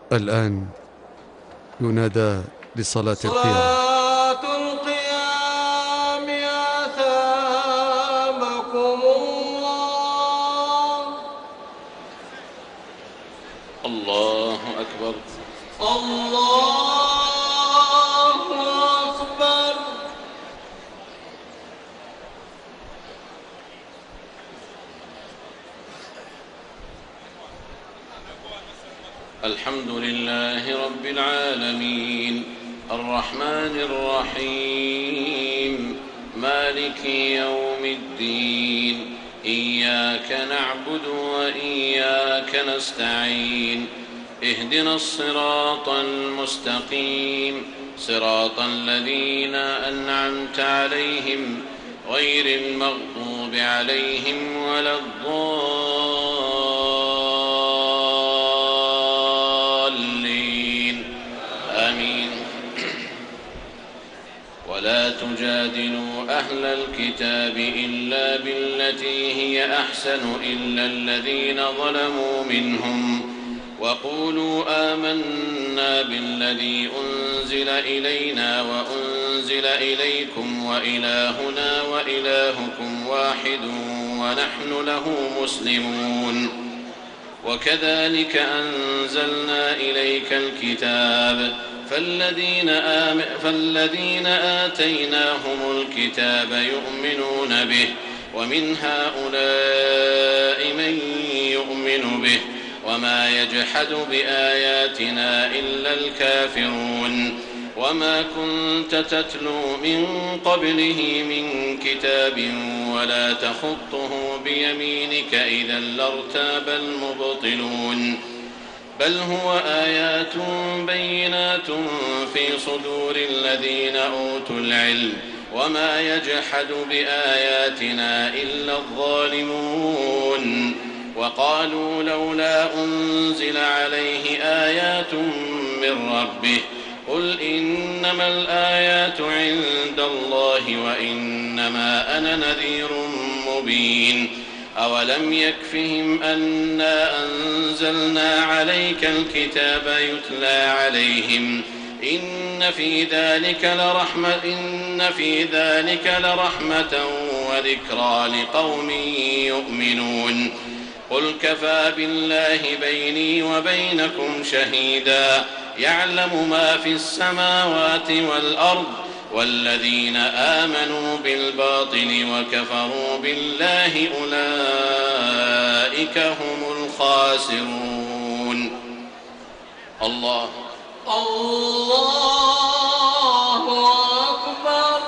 الآن ينادى لصلاة القيام. صلاة القيام أثابكم الله. الله أكبر. الله أكبر. الحمد لله رب العالمين الرحمن الرحيم مالك يوم الدين إياك نعبد وإياك نستعين اهدنا الصراط المستقيم صراط الذين أنعمت عليهم غير المغضوب عليهم ولا الضالين آمين. ولا تجادلوا أهل الكتاب إلا بالتي هي أحسن إلا الذين ظلموا منهم وقولوا آمنا بالذي أنزل إلينا وأنزل إليكم وإلهنا وإلهكم واحد ونحن له مسلمون. وكذلك أنزلنا إليك الكتاب فالذين آتيناهم الكتاب يؤمنون به ومن هؤلاء من يؤمن به وما يجحد بآياتنا إلا الكافرون. وما كنت تتلو من قبله من كتاب ولا تخطه بيمينك إذا لارتاب المبطلون. بل هو آيات بينات في صدور الذين أوتوا العلم وما يجحد بآياتنا إلا الظالمون. وقالوا لولا أنزل عليه آيات من ربه قل إنما الآيات عند الله وإنما أنا نذير مبين. أولم يكفهم أنا أنزلنا عليك الكتاب يتلى عليهم إن في ذلك لرحمة وذكرى لقوم يؤمنون. قل كفى بالله بيني وبينكم شهيدا يعلم ما في السماوات والأرض والذين آمنوا بالباطل وكفروا بالله أولئك هم الخاسرون. الله أكبر.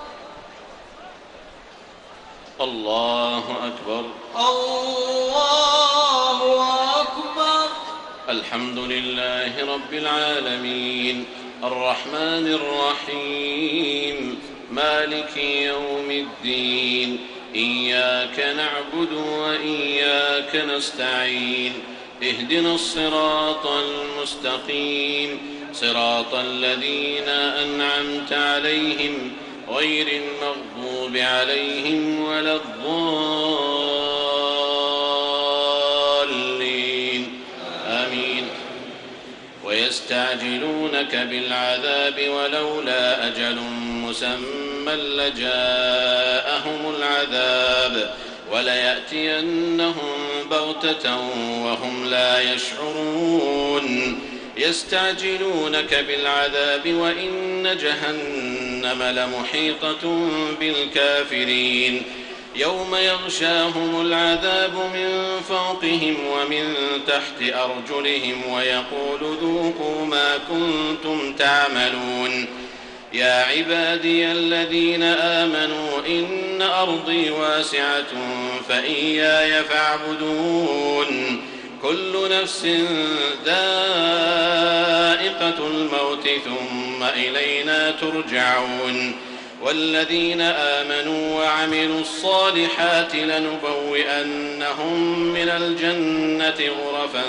الله أكبر. الله أكبر. الحمد لله رب العالمين الرحمن الرحيم مالك يوم الدين إياك نعبد وإياك نستعين اهدنا الصراط المستقيم صراط الذين أنعمت عليهم غير المغضوب عليهم ولا الضالين آمين. ويستعجلونك بالعذاب ولولا أجل مسمى لجاءهم العذاب وليأتينهم بغتة وهم لا يشعرون. يستعجلونك بالعذاب وإن جهنم لمحيطة بالكافرين. يوم يغشاهم العذاب من فوقهم ومن تحت أرجلهم ويقول ذوقوا ما كنتم تعملون. يا عبادي الذين آمنوا إن أرضي واسعة فإياي فاعبدون. كل نفس ذائقة الموت ثم إلينا ترجعون. والذين آمنوا وعملوا الصالحات لنبوئنهم من الجنة غرفا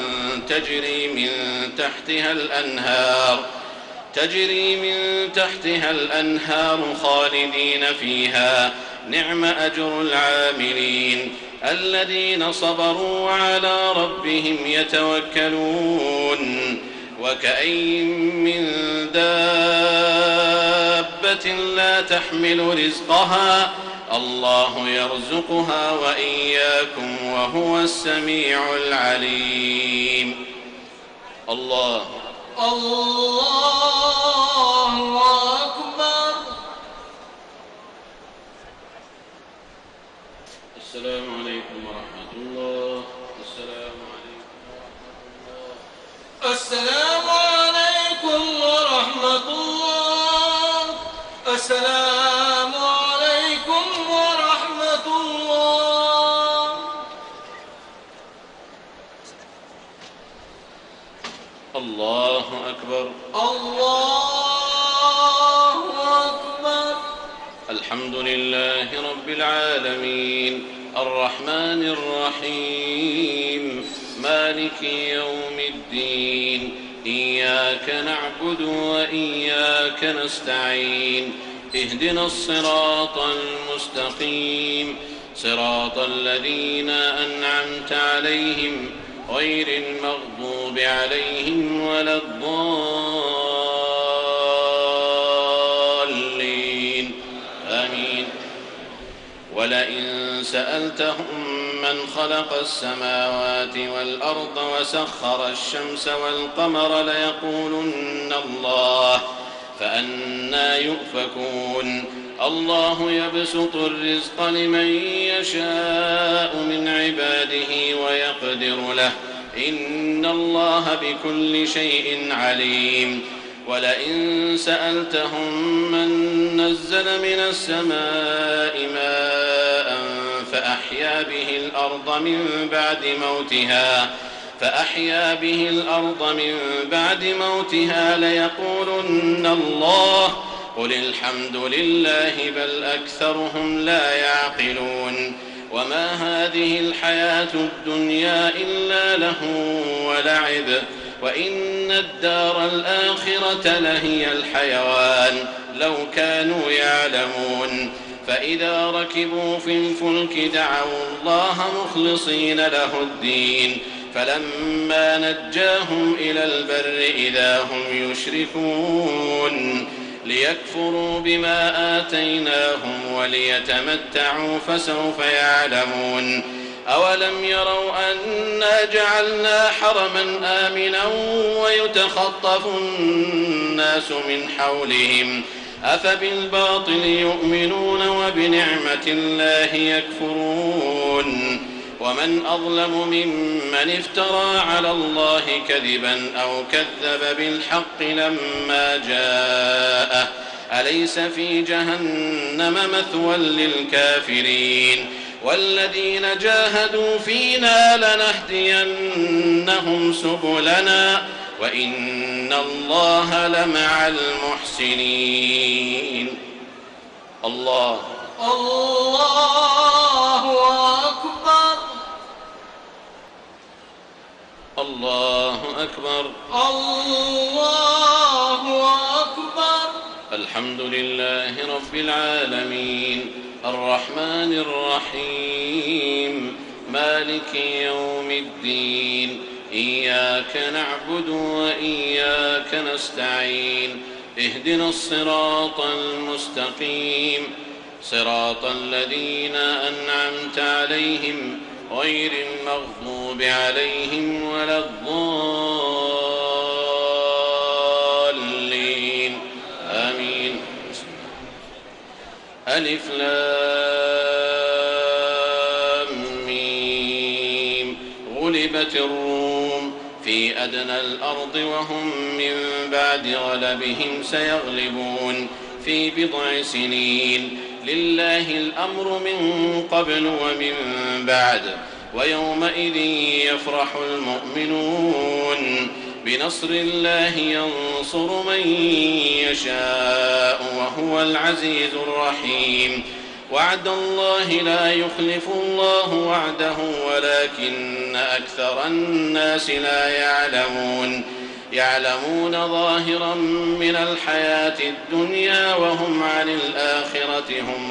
تجري من تحتها الأنهار خالدين فيها نعم أجر العاملين الذين صبروا وعلى ربهم يتوكلون. وكأين من دابة لا تحمل رزقها الله يرزقها وإياكم وهو السميع العليم. الله أكبر. السلام عليكم ورحمة الله. السلام عليكم ورحمة الله. السلام عليكم ورحمة الله. السلام عليكم ورحمة الله. الله أكبر. الله أكبر. الحمد لله رب العالمين الرحمن الرحيم مالك يوم الدين إياك نعبد وإياك نستعين اهدنا الصراط المستقيم صراط الذين أنعمت عليهم غير المغضوب عليهم ولا الضالين آمين. ولئن سألتهم من خلق السماوات والأرض وسخر الشمس والقمر ليقولن الله فأنى يؤفكون. الله يبسط الرزق لمن يشاء من عباده ويقدر له إن الله بكل شيء عليم. ولئن سألتهم من نزل من السماء ماء فأحيا به الأرض من بعد موتها ليقولن الله قل الحمد لله بل أكثرهم لا يعقلون. وما هذه الحياة الدنيا إلا لهو ولعب وإن الدار الآخرة لهي الحيوان لو كانوا يعلمون. فإذا ركبوا في الفلك دعوا الله مخلصين له الدين فلما نجاهم إلى البر إذا هم يشركون ليكفروا بما آتيناهم وليتمتعوا فسوف يعلمون. أولم يروا أنا جعلنا حرما آمنا ويتخطف الناس من حولهم أفبالباطل يؤمنون وبنعمة الله يكفرون. ومن أظلم ممن افترى على الله كذبا أو كذب بالحق لما جاءه أليس في جهنم مثوى للكافرين. والذين جاهدوا فينا لنهدينهم سبلنا وإن الله لمع المحسنين. الله أكبر. الله أكبر. الله أكبر. الحمد لله رب العالمين الرحمن الرحيم مالك يوم الدين إياك نعبد وإياك نستعين اهدنا الصراط المستقيم صراط الذين أنعمت عليهم غير المغضوب عليهم ولا الضالين آمين. ألف لام ميم غلبت الروم في أدنى الأرض وهم من بعد غلبهم سيغلبون في بضع سنين لله الأمر من قبل ومن بعد ويومئذ يفرح المؤمنون بنصر الله ينصر من يشاء وهو العزيز الرحيم. وعد الله لا يخلف الله وعده ولكن أكثر الناس لا يعلمون ظاهرا من الحياة الدنيا وهم عن الآخرة هم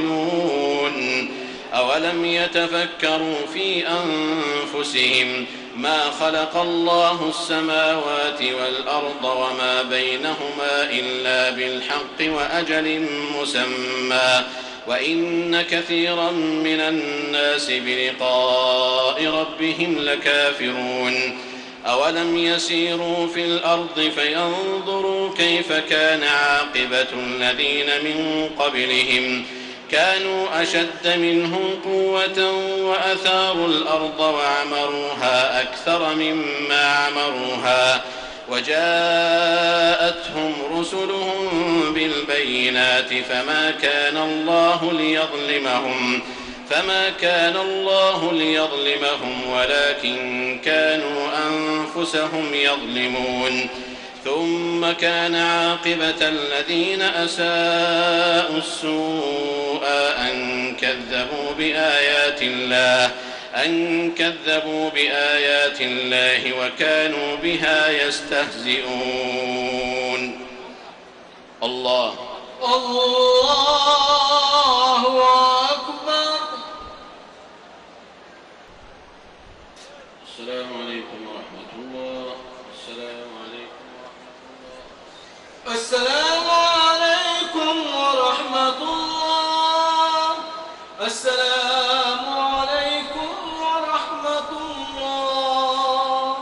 غافلون. أولم يتفكروا في أنفسهم ما خلق الله السماوات والأرض وما بينهما إلا بالحق وأجل مسمى وإن كثيرا من الناس بلقاء ربهم لكافرون أولم يسيروا في الأرض فينظروا كيف كان عاقبة الذين من قبلهم كانوا أشد منهم قوة وأثاروا الأرض وعمروها أكثر مما عمروها وجاءتهم رسلهم بالبينات فما كان الله ليظلمهم ولكن كانوا أنفسهم يظلمون ثم كان عاقبة الذين أساءوا السوء أن كذبوا بآيات الله وكانوا بها يستهزئون. الله أكبر. السلام عليكم ورحمة الله. السلام عليكم ورحمة الله. السلام عليكم ورحمة الله. السلام عليكم ورحمة الله.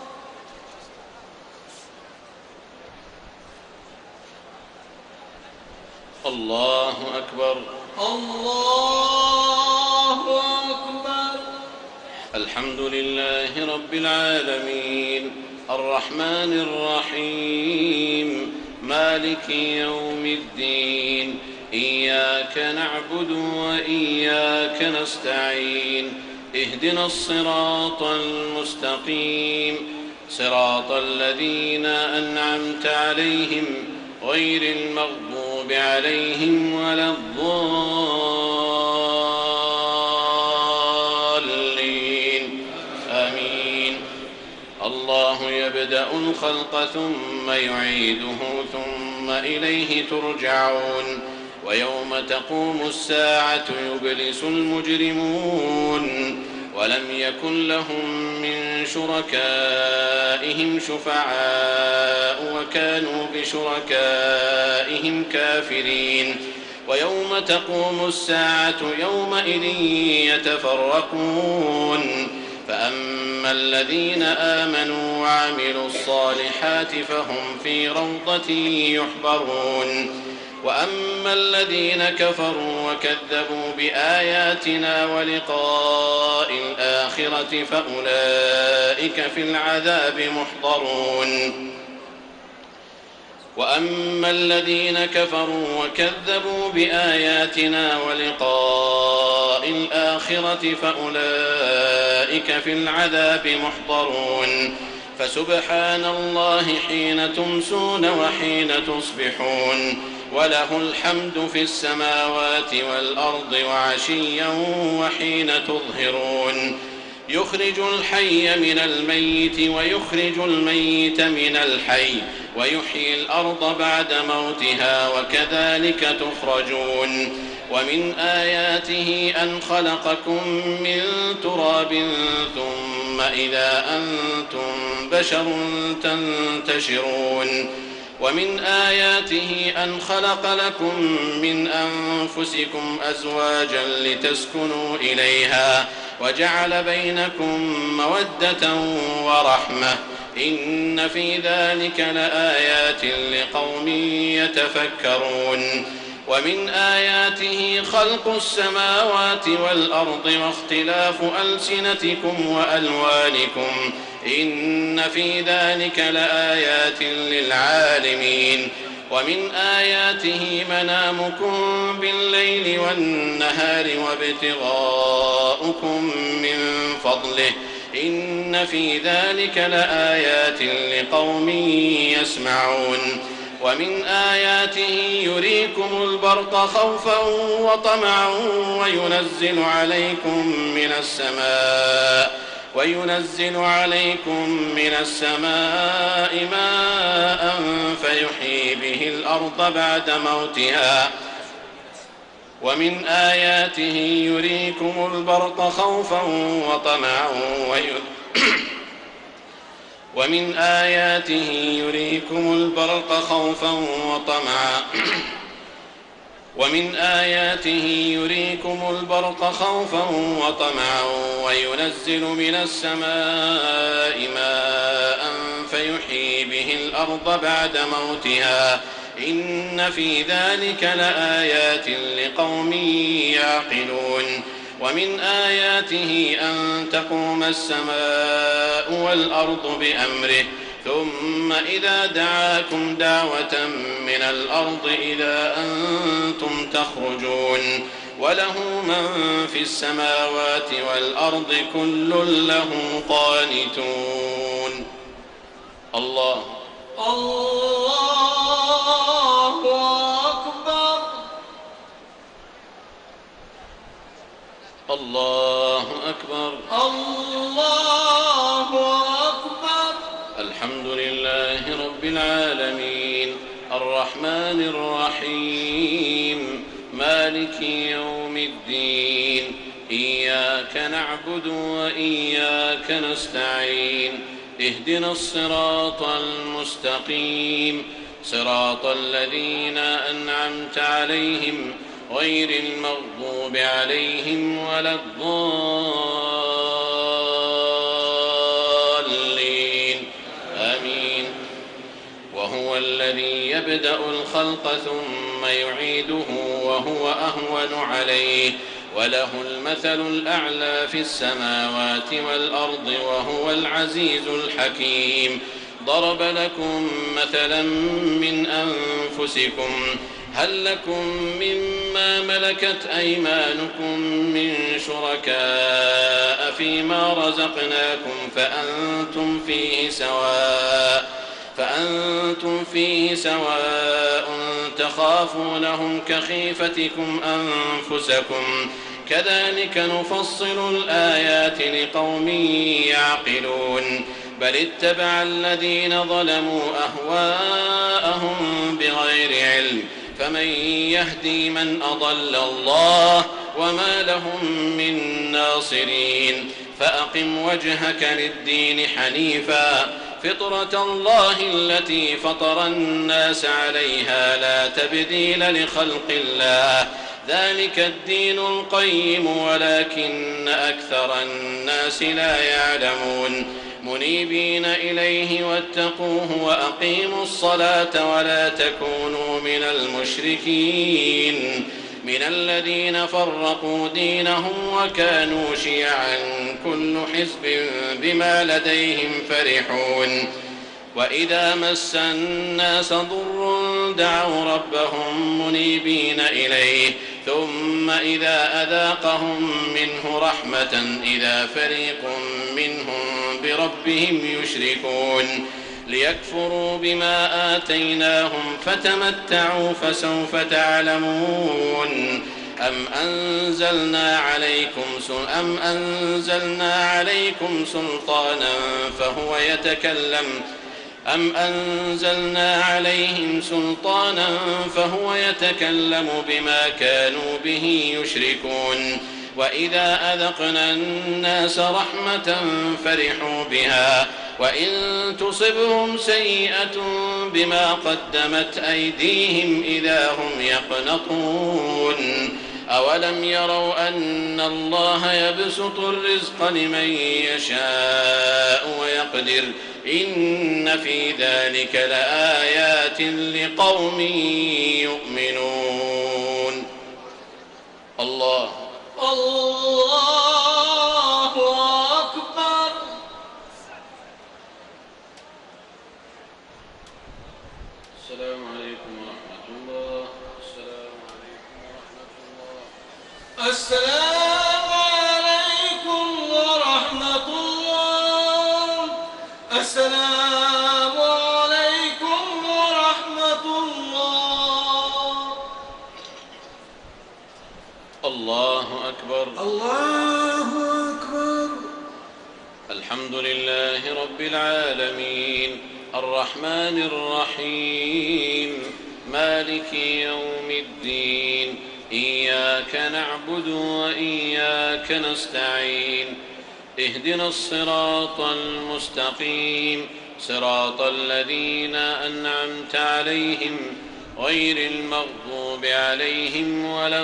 الله أكبر. الله أكبر. الحمد لله رب العالمين الرحمن الرحيم مالك يوم الدين إياك نعبد وإياك نستعين اهدنا الصراط المستقيم صراط الذين أنعمت عليهم غير المغضوب عليهم ولا الضالين آمين. الله يبدأ الخلق ثم يعيده ثم إليه ترجعون ويوم تقوم الساعة يبلس المجرمون ولم يكن لهم من شركائهم شفعاء وكانوا بشركائهم كافرين ويوم تقوم الساعة يومئذ يتفرقون فأما الذين آمنوا وعملوا الصالحات فهم في روضة يحبرون وأما الذين كفروا وكذبوا بآياتنا ولقاء الآخرة فأولئك في العذاب محضرون وأما الذين كفروا وكذبوا بآياتنا ولقاء الآخرة فأولئك في العذاب محضرون فسبحان الله حين تمسون وحين تصبحون وله الحمد في السماوات والأرض وعشيا وحين تظهرون يخرج الحي من الميت ويخرج الميت من الحي ويحيي الأرض بعد موتها وكذلك تخرجون ومن آياته أن خلقكم من تراب ثم إذا أنتم بشر تنتشرون ومن آياته أن خلق لكم من أنفسكم أزواجا لتسكنوا إليها وجعل بينكم مودة ورحمة إن في ذلك لآيات لقوم يتفكرون ومن آياته خلق السماوات والأرض واختلاف ألسنتكم وألوانكم إن في ذلك لآيات للعالمين ومن آياته منامكم بالليل والنهار وابتغاؤكم من فضله إن في ذلك لآيات لقوم يسمعون ومن آياته يريكم البرق خوفا وطمعا وينزل عليكم من السماء ماء فيحيي به الأرض بعد موتها ومن آياته يريكم البرق خوفا وطمعا ومن آياته يريكم البرق خوفا وطمعا وينزل من السماء ماء فيحيي به الأرض بعد موتها إن في ذلك لآيات لقوم يعقلون ومن آياته أن تقوم السماء والأرض بأمره ثم إذا دعاكم دعوة من الأرض إذا أنتم تخرجون وله من في السماوات والأرض كل له قانتون. الله أكبر. الله أكبر. الله أكبر. الحمد لله رب العالمين الرحمن الرحيم مالك يوم الدين إياك نعبد وإياك نستعين اهدنا الصراط المستقيم صراط الذين أنعمت عليهم غير المغضوب عليهم ولا الضالين آمين. وهو الذي يبدأ الخلق ثم يعيده وهو أهون عليه وله المثل الأعلى في السماوات والأرض وهو العزيز الحكيم. ضرب لكم مثلا من أنفسكم هل لكم مما ملكت أيمانكم من شركاء فيما رزقناكم فأنتم فيه سواء تخافونهم كخيفتكم أنفسكم كذلك نفصل الآيات لقوم يعقلون. بل اتبع الذين ظلموا أهواءهم بغير علم فمن يهدي من أضل الله وما لهم من ناصرين. فأقم وجهك للدين حنيفا فطرة الله التي فطر الناس عليها لا تبديل لخلق الله ذلك الدين القيم ولكن أكثر الناس لا يعلمون. منيبين إليه واتقوه وأقيموا الصلاة ولا تكونوا من المشركين من الذين فرقوا دينهم وكانوا شيعا كل حزب بما لديهم فرحون. وإذا مس الناس ضر دعوا ربهم منيبين إليه ثم إذا أذاقهم منه رحمة إذا فريق منهم بربهم يشركون. ليكفروا بما آتيناهم فتمتعوا فسوف تعلمون. أم أنزلنا عليكم سلطانا فهو يتكلم بما كانوا به يشركون. وإذا أذقنا الناس رحمة فرحوا بها وإن تصبهم سيئة بما قدمت أيديهم إذا هم يقنطون. أولم يروا أن الله يبسط الرزق لمن يشاء ويقدر إن في ذلك لآيات لقوم يؤمنون. الله أكبر. السلام عليكم ورحمة الله. السلام عليكم ورحمة الله. السلام عليكم ورحمة الله. السلام عليكم ورحمة الله. الله أكبر. الله أكبر. الحمد لله رب العالمين الرحمن الرحيم مالك يوم الدين إياك نعبد وإياك نستعين اهدنا الصراط المستقيم صراط الذين أنعمت عليهم غير المغضوب عليهم ولا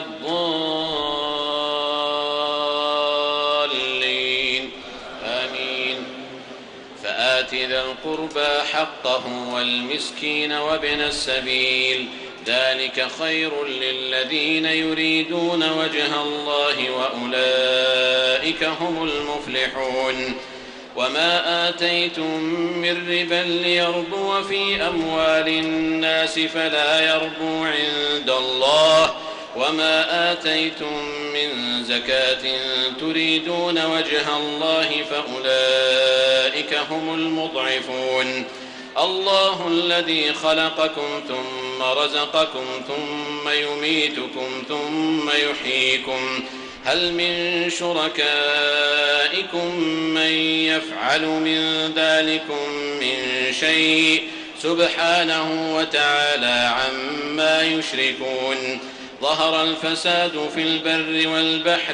الضالين آمين. فآت ذا القربى حقه والمسكين وابن السبيل ذلك خير للذين يريدون وجه الله وأولئك هم المفلحون. وما آتيتم من ربا ليربو في أموال الناس فلا يربو عند الله وما آتيتم من زكاة تريدون وجه الله فأولئك هم المضعفون. الله الذي خلقكم ثم رزقكم ثم يميتكم ثم يحييكم هل من شركائكم من يفعل من ذلكم من شيء سبحانه وتعالى عما يشركون. ظهر الفساد في البر والبحر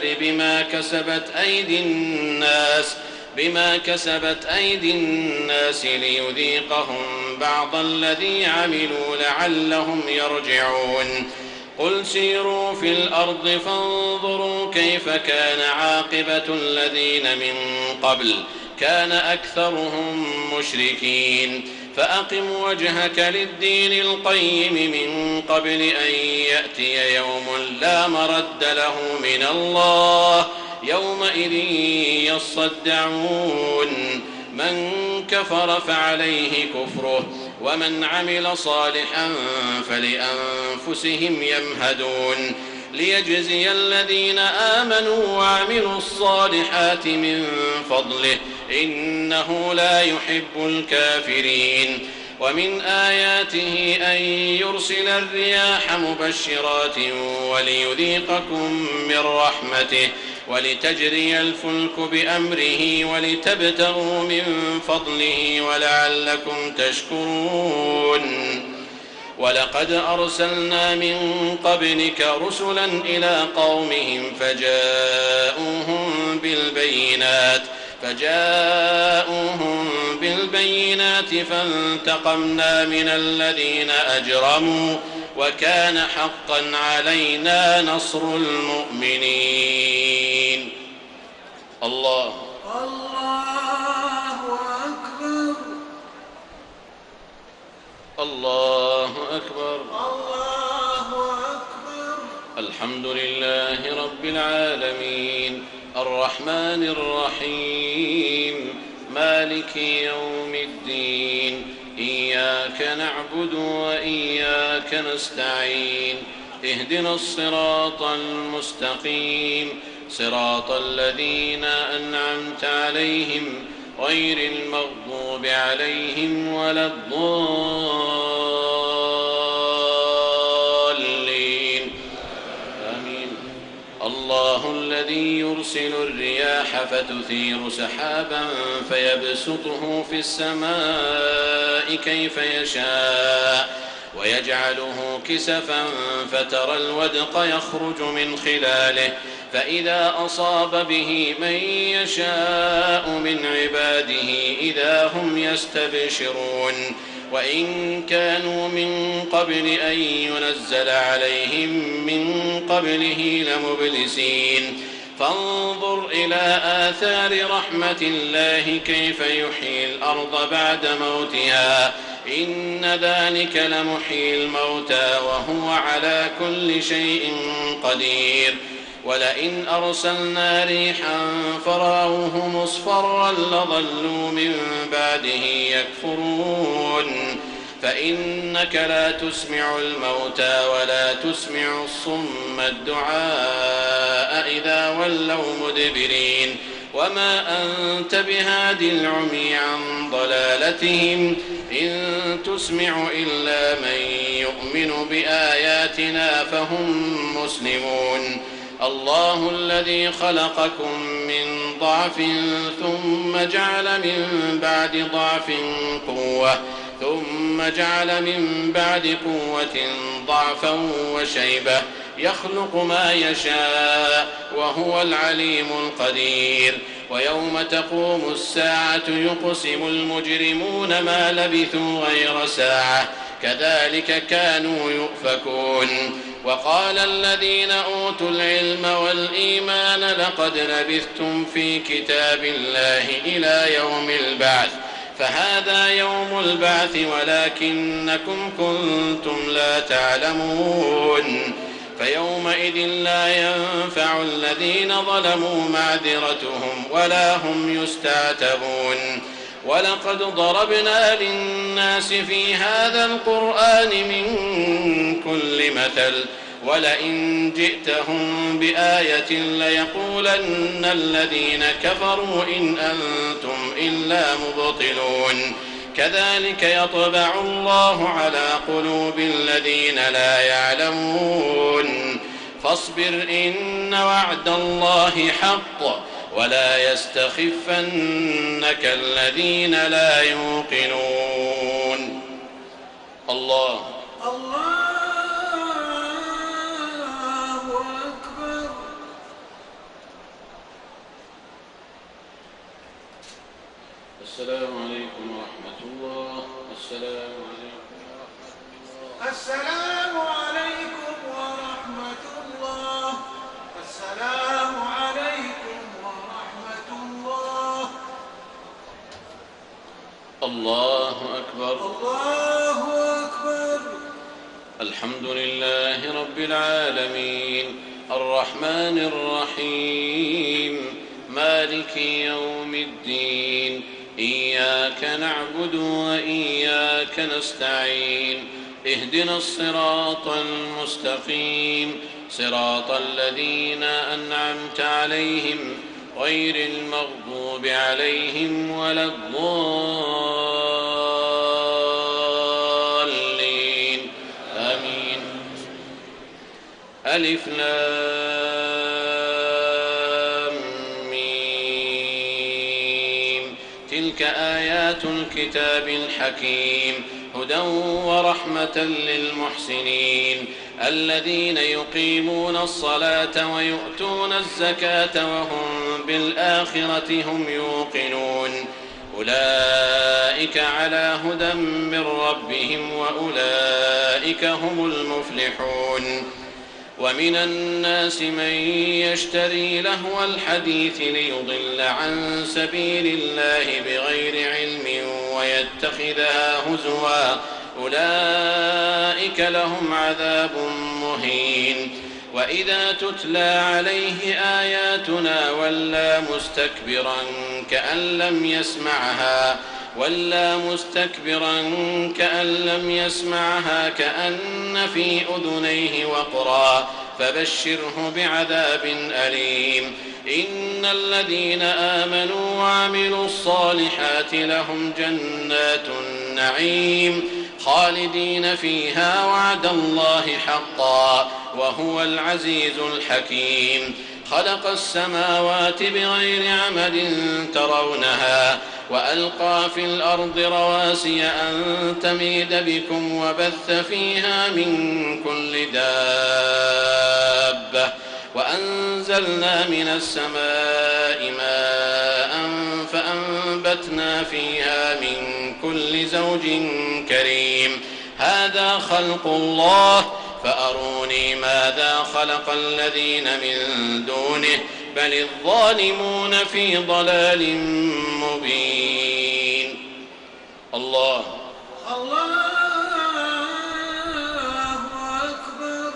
بما كسبت أيدي الناس ليذيقهم بعض الذي عملوا لعلهم يرجعون. قل سيروا في الأرض فانظروا كيف كان عاقبة الذين من قبل كان أكثرهم مشركين. فأقم وجهك للدين القيم من قبل أن يأتي يوم لا مرد له من الله يومئذ يصدعون. من كفر فعليه كفره ومن عمل صالحا فلأنفسهم يمهدون. ليجزي الذين آمنوا وعملوا الصالحات من فضله إنه لا يحب الكافرين. ومن آياته أن يرسل الرياح مبشرات وليذيقكم من رحمته ولتجري الفلك بأمره ولتبتغوا من فضله ولعلكم تشكرون. ولقد أرسلنا من قبلك رسلا إلى قومهم فجاءوهم بالبينات فانتقمنا من الذين أجرموا وكان حقا علينا نصر المؤمنين. الله أكبر. الله أكبر. الله أكبر. الحمد لله رب العالمين الرحمن الرحيم مالك يوم الدين إياك نعبد وإياك نستعين اهدنا الصراط المستقيم صراط الذين أنعمت عليهم غير المغضوب عليهم ولا الضالين آمين. الله الذي يرسل الرياح فتثير سحابا فيبسطه في السماء كيف يشاء ويجعله كسفا فترى الودق يخرج من خلاله فإذا أصاب به من يشاء من عباده إذا هم يستبشرون. وإن كانوا من قبل أن ينزل عليهم من قبله لمبلسين. فانظر إلى آثار رحمة الله كيف يحيي الأرض بعد موتها إن ذلك لمحيي الموتى وهو على كل شيء قدير. ولئن أرسلنا ريحا فرأوه مصفرا لظلوا من بعده يكفرون. فإنك لا تسمع الموتى ولا تسمع الصم الدعاء إذا ولوا مدبرين. وما أنت بهاد العمي عن ضلالتهم إن تسمع إلا من يؤمن بآياتنا فهم مسلمون. الله الذي خلقكم من ضعف ثم جعل من بعد ضعف قوة ثم جعل من بعد قوة ضعفا وشيبة يخلق ما يشاء وهو العليم القدير. ويوم تقوم الساعة يقسم المجرمون ما لبثوا غير ساعة كذلك كانوا يؤفكون. وقال الذين أوتوا العلم والإيمان لقد لبثتم في كتاب الله إلى يوم البعث فهذا يوم البعث ولكنكم كنتم لا تعلمون. فيومئذ لا ينفع الذين ظلموا معذرتهم ولا هم يستعتبون. ولقد ضربنا للناس في هذا القرآن من كل مثل ولئن جئتهم بآية ليقولن الذين كفروا إن أنتم إلا مبطلون. كذلك يطبع الله على قلوب الذين لا يعلمون. فاصبر إن وعد الله حق ولا يستخفنك الذين لا يوقنون. الله أكبر. السلام عليكم ورحمة الله. السلام عليكم ورحمة الله. السلام عليكم ورحمة الله. السلام عليكم ورحمة الله. الله أكبر. الله أكبر. الحمد لله رب العالمين الرحمن الرحيم مالك يوم الدين إياك نعبد وإياك نستعين اهدنا الصراط المستقيم صراط الذين أنعمت عليهم غير المغضوب عليهم ولا الضالين آمين. ألف لام ميم تلك آيات الكتاب الحكيم هدى ورحمة للمحسنين الذين يقيمون الصلاة ويؤتون الزكاة وهم بالآخرة هم يوقنون. أولئك على هدى من ربهم وأولئك هم المفلحون. ومن الناس من يشتري لهو الحديث ليضل عن سبيل الله بغير علم ويتخذها هزوا أولئك لهم عذاب مهين. وإذا تتلى عليه آياتنا ولى مستكبرا كأن لم يسمعها كأن في أذنيه وقرا فبشره بعذاب أليم. إن الذين آمنوا وعملوا الصالحات لهم جنات النعيم خالدين فيها وعد الله حقا وهو العزيز الحكيم. خلق السماوات بغير عمد ترونها وألقى في الأرض رواسي أن تميد بكم وبث فيها من كل دابة وأنزلنا من السماء ماء فأنبتنا فيها من كل زوج كريم. هذا خلق الله فأروني ماذا خلق الذين من دونه بل الظالمون في ضلال مبين. الله أكبر.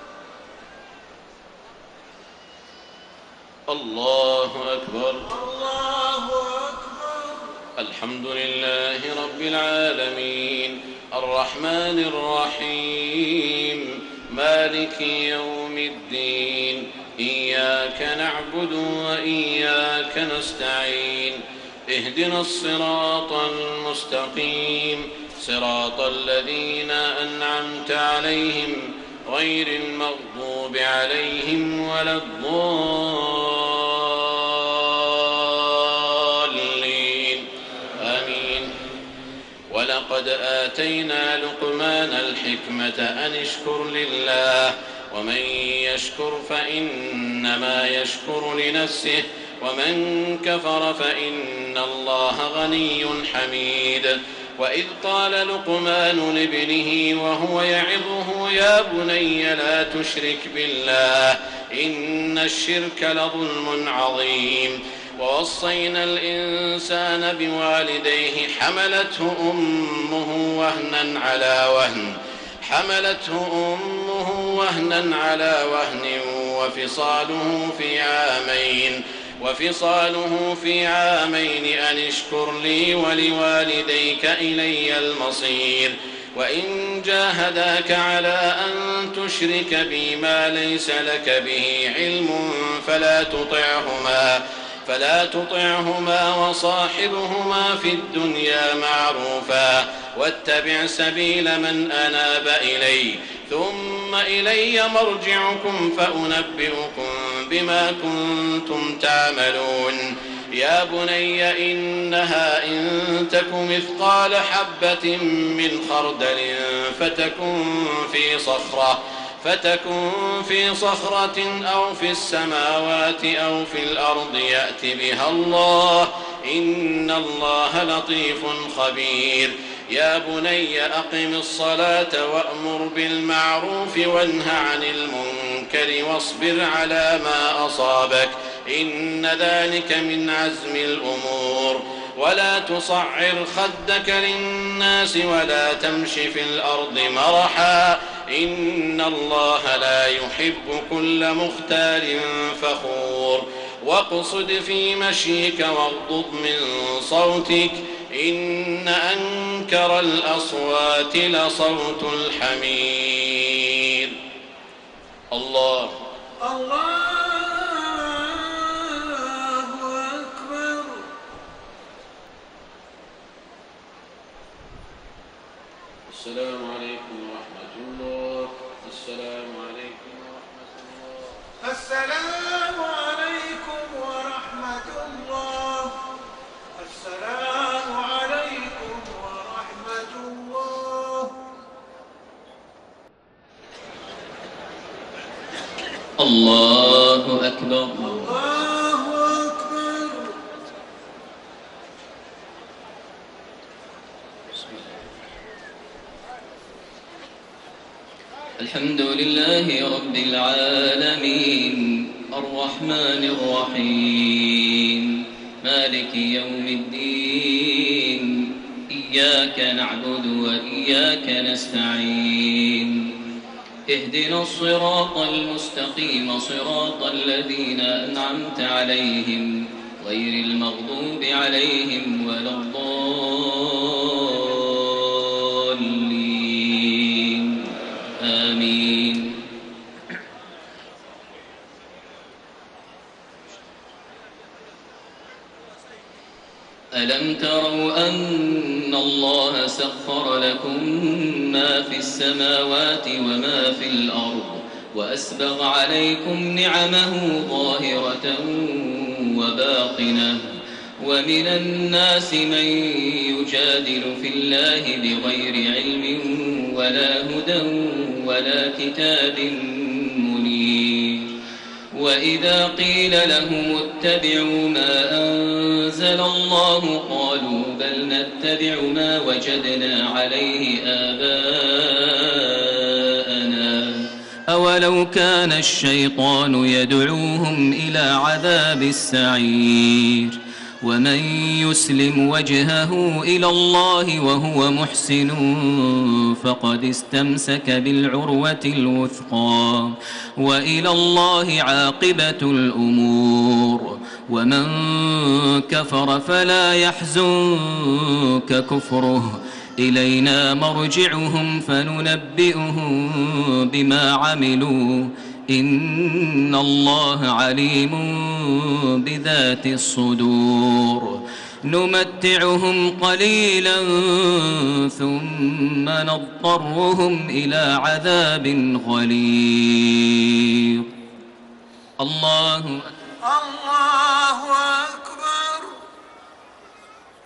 الله أكبر. الله أكبر. الحمد لله رب العالمين الرحمن الرحيم مالك يوم الدين إياك نعبد وإياك نستعين اهدنا الصراط المستقيم صراط الذين أنعمت عليهم غير المغضوب عليهم ولا الضالين آمين. ولقد آتينا لقمان الحكمة أن اشكر لله ومن يشكر فإنما يشكر لنفسه ومن كفر فإن الله غني حميد. وإذ قال لقمان لابنه وهو يعظه يا بني لا تشرك بالله إن الشرك لظلم عظيم. ووصينا الإنسان بوالديه حملته أمه وهنا على وهن وفصاله في عامين أن اشكر لي ولوالديك إلي المصير. وإن جاهداك على أن تشرك بي ما ليس لك به علم فلا تطعهما وصاحبهما في الدنيا معروفا واتبع سبيل من أناب إلي ثم إلي مرجعكم فأنبئكم بما كنتم تعملون. يا بني إنها إن تك مثقال حبة من خردل فتكن في صخرة أو في السماوات أو في الأرض يأت بها الله إن الله لطيف خبير. يا بني أقم الصلاة وأمر بالمعروف وانه عن المنكر واصبر على ما أصابك إن ذلك من عزم الأمور. ولا تصعر خدك للناس ولا تمش في الأرض مرحا إن الله لا يحب كل مختال فخور. واقصد في مشيك واغضض من صوتك إن أنكر الأصوات لصوت الحمير. الله أكبر. السلام عليكم ورحمة الله. السلام عليكم ورحمة الله. السلام عليكم ورحمة الله. السلام عليكم ورحمة الله. الله أكبر. الله أكبر. الحمد لله رب العالمين الرحمن الرحيم مالك يوم الدين إياك نعبد وإياك نستعين اهدنا الصراط المستقيم صراط الذين أنعمت عليهم غير المغضوب عليهم ولا الضالين آمين. ألم تروا أن الله سخر لكم ما في السماوات وما في الأرض وأسبغ عليكم نعمه ظاهرة وباطنة ومن الناس من يجادل في الله بغير علم ولا هدى ولا كتاب منير. وإذا قيل لهم اتبعوا ما أنزل الله قالوا بل نتبع ما وجدنا عليه آباءنا أولو كان الشيطان يدعوهم إلى عذاب السعير. ومن يسلم وجهه إلى الله وهو محسن فقد استمسك بالعروة الوثقى وإلى الله عاقبة الأمور. ومن كفر فلا يحزنك كفره إلينا مرجعهم فننبئهم بما عملوا إن الله عليم بذات الصدور. نمتعهم قليلا ثم نضطرهم إلى عذاب غليظ. الله أكبر.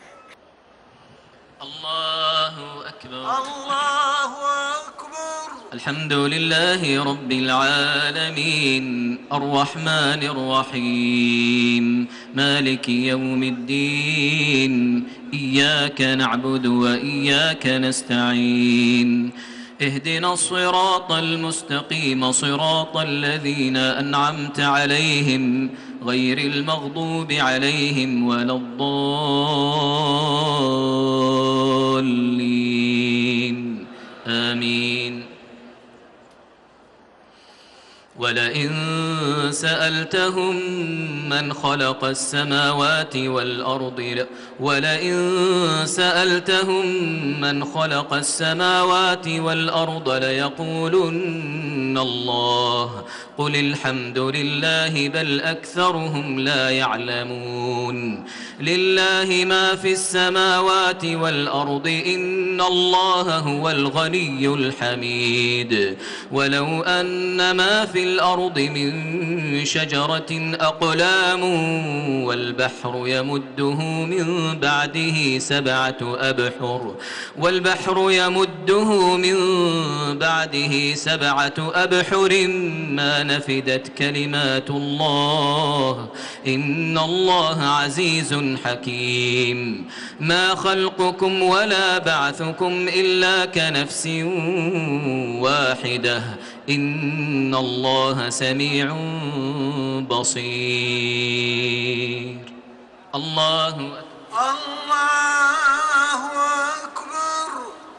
الله أكبر. الله أكبر. الحمد لله رب العالمين الرحمن الرحيم مالك يوم الدين إياك نعبد وإياك نستعين اهدنا الصراط المستقيم صراط الذين أنعمت عليهم غير المغضوب عليهم ولا الضالين آمين. ولئن سألتهم من خلق السماوات والأرض ليقولن الله قل الحمد لله بل أكثرهم لا يعلمون. لله ما في السماوات والأرض إن الله هو الغني الحميد. ولو أن ما في الأرض من شجرة أقلام والبحر يمده من بعده سبعة أبحر ما نفدت كلمات الله إن الله عزيز حكيم. ما خلقكم ولا بعثكم إلا كنفس واحدة إن الله سميع بصير. الله أكبر.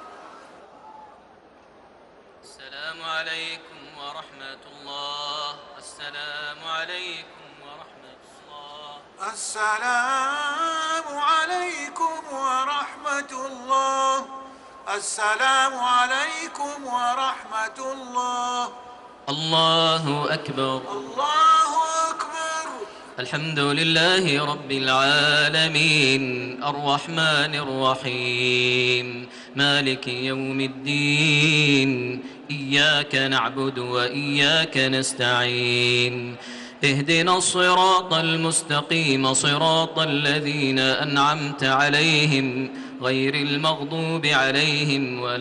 السلام عليكم ورحمة الله. السلام عليكم ورحمة الله. السلام عليكم ورحمة الله. السلام عليكم ورحمة الله. الله أكبر. الله أكبر. الحمد لله رب العالمين الرحمن الرحيم مالك يوم الدين إياك نعبد وإياك نستعين اهدنا الصراط المستقيم صراط الذين أنعمت عليهم غير المغضوب عليهم ولا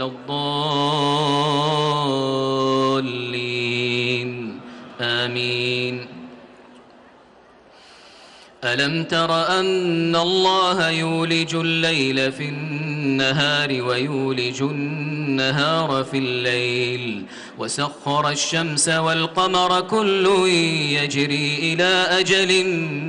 الضالين آمين. ألم تر أن الله يولج الليل في النهار ويولج النهار في الليل وسخر الشمس والقمر كل يجري إلى أجل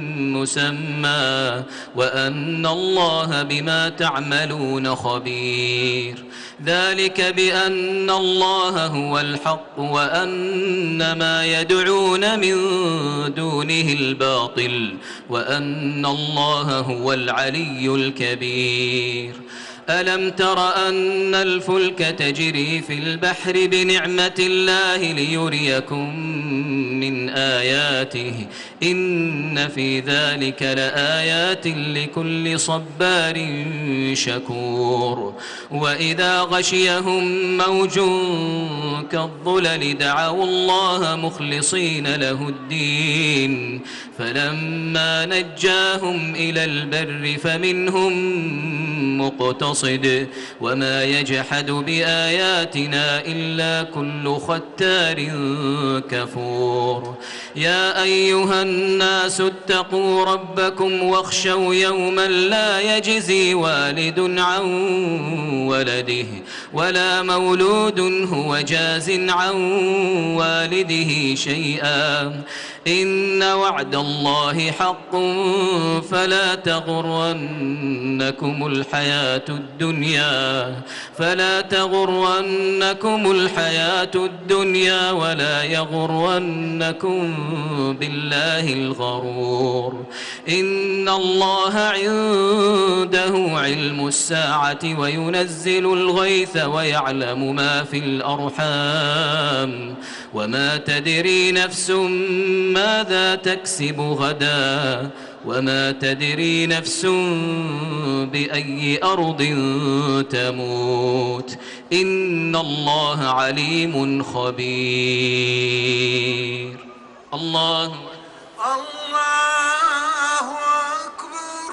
مسمى وأن الله بما تعملون خبير. ذلك بأن الله هو الحق وأن ما يدعون من دونه الباطل وأن الله هو العلي الكبير. ألم تر أن الفلك تجري في البحر بنعمة الله ليريكم من آياته إن في ذلك لآيات لكل صبار شكور. وإذا غشيهم موج كالظلل دعوا الله مخلصين له الدين فلما نجاهم إلى البر فمنهم مقتصد وما يجحد بآياتنا إلا كل ختار كفور. يا أيها الناس اتقوا ربكم واخشوا يوما لا يجزي والد عن ولده ولا مولود هو جاز عن والده شيئا إن وعد الله حق فلا تغرنكم الحياة الدنيا ولا يغرنكم بالله الغرور. إن الله عنده علم الساعة وينزل الغيث ويعلم ما في الأرحام وما تدري نفس ماذا تكسب غدا وما تدري نفس بأي أرض تموت إن الله عليم خبير. الله أكبر.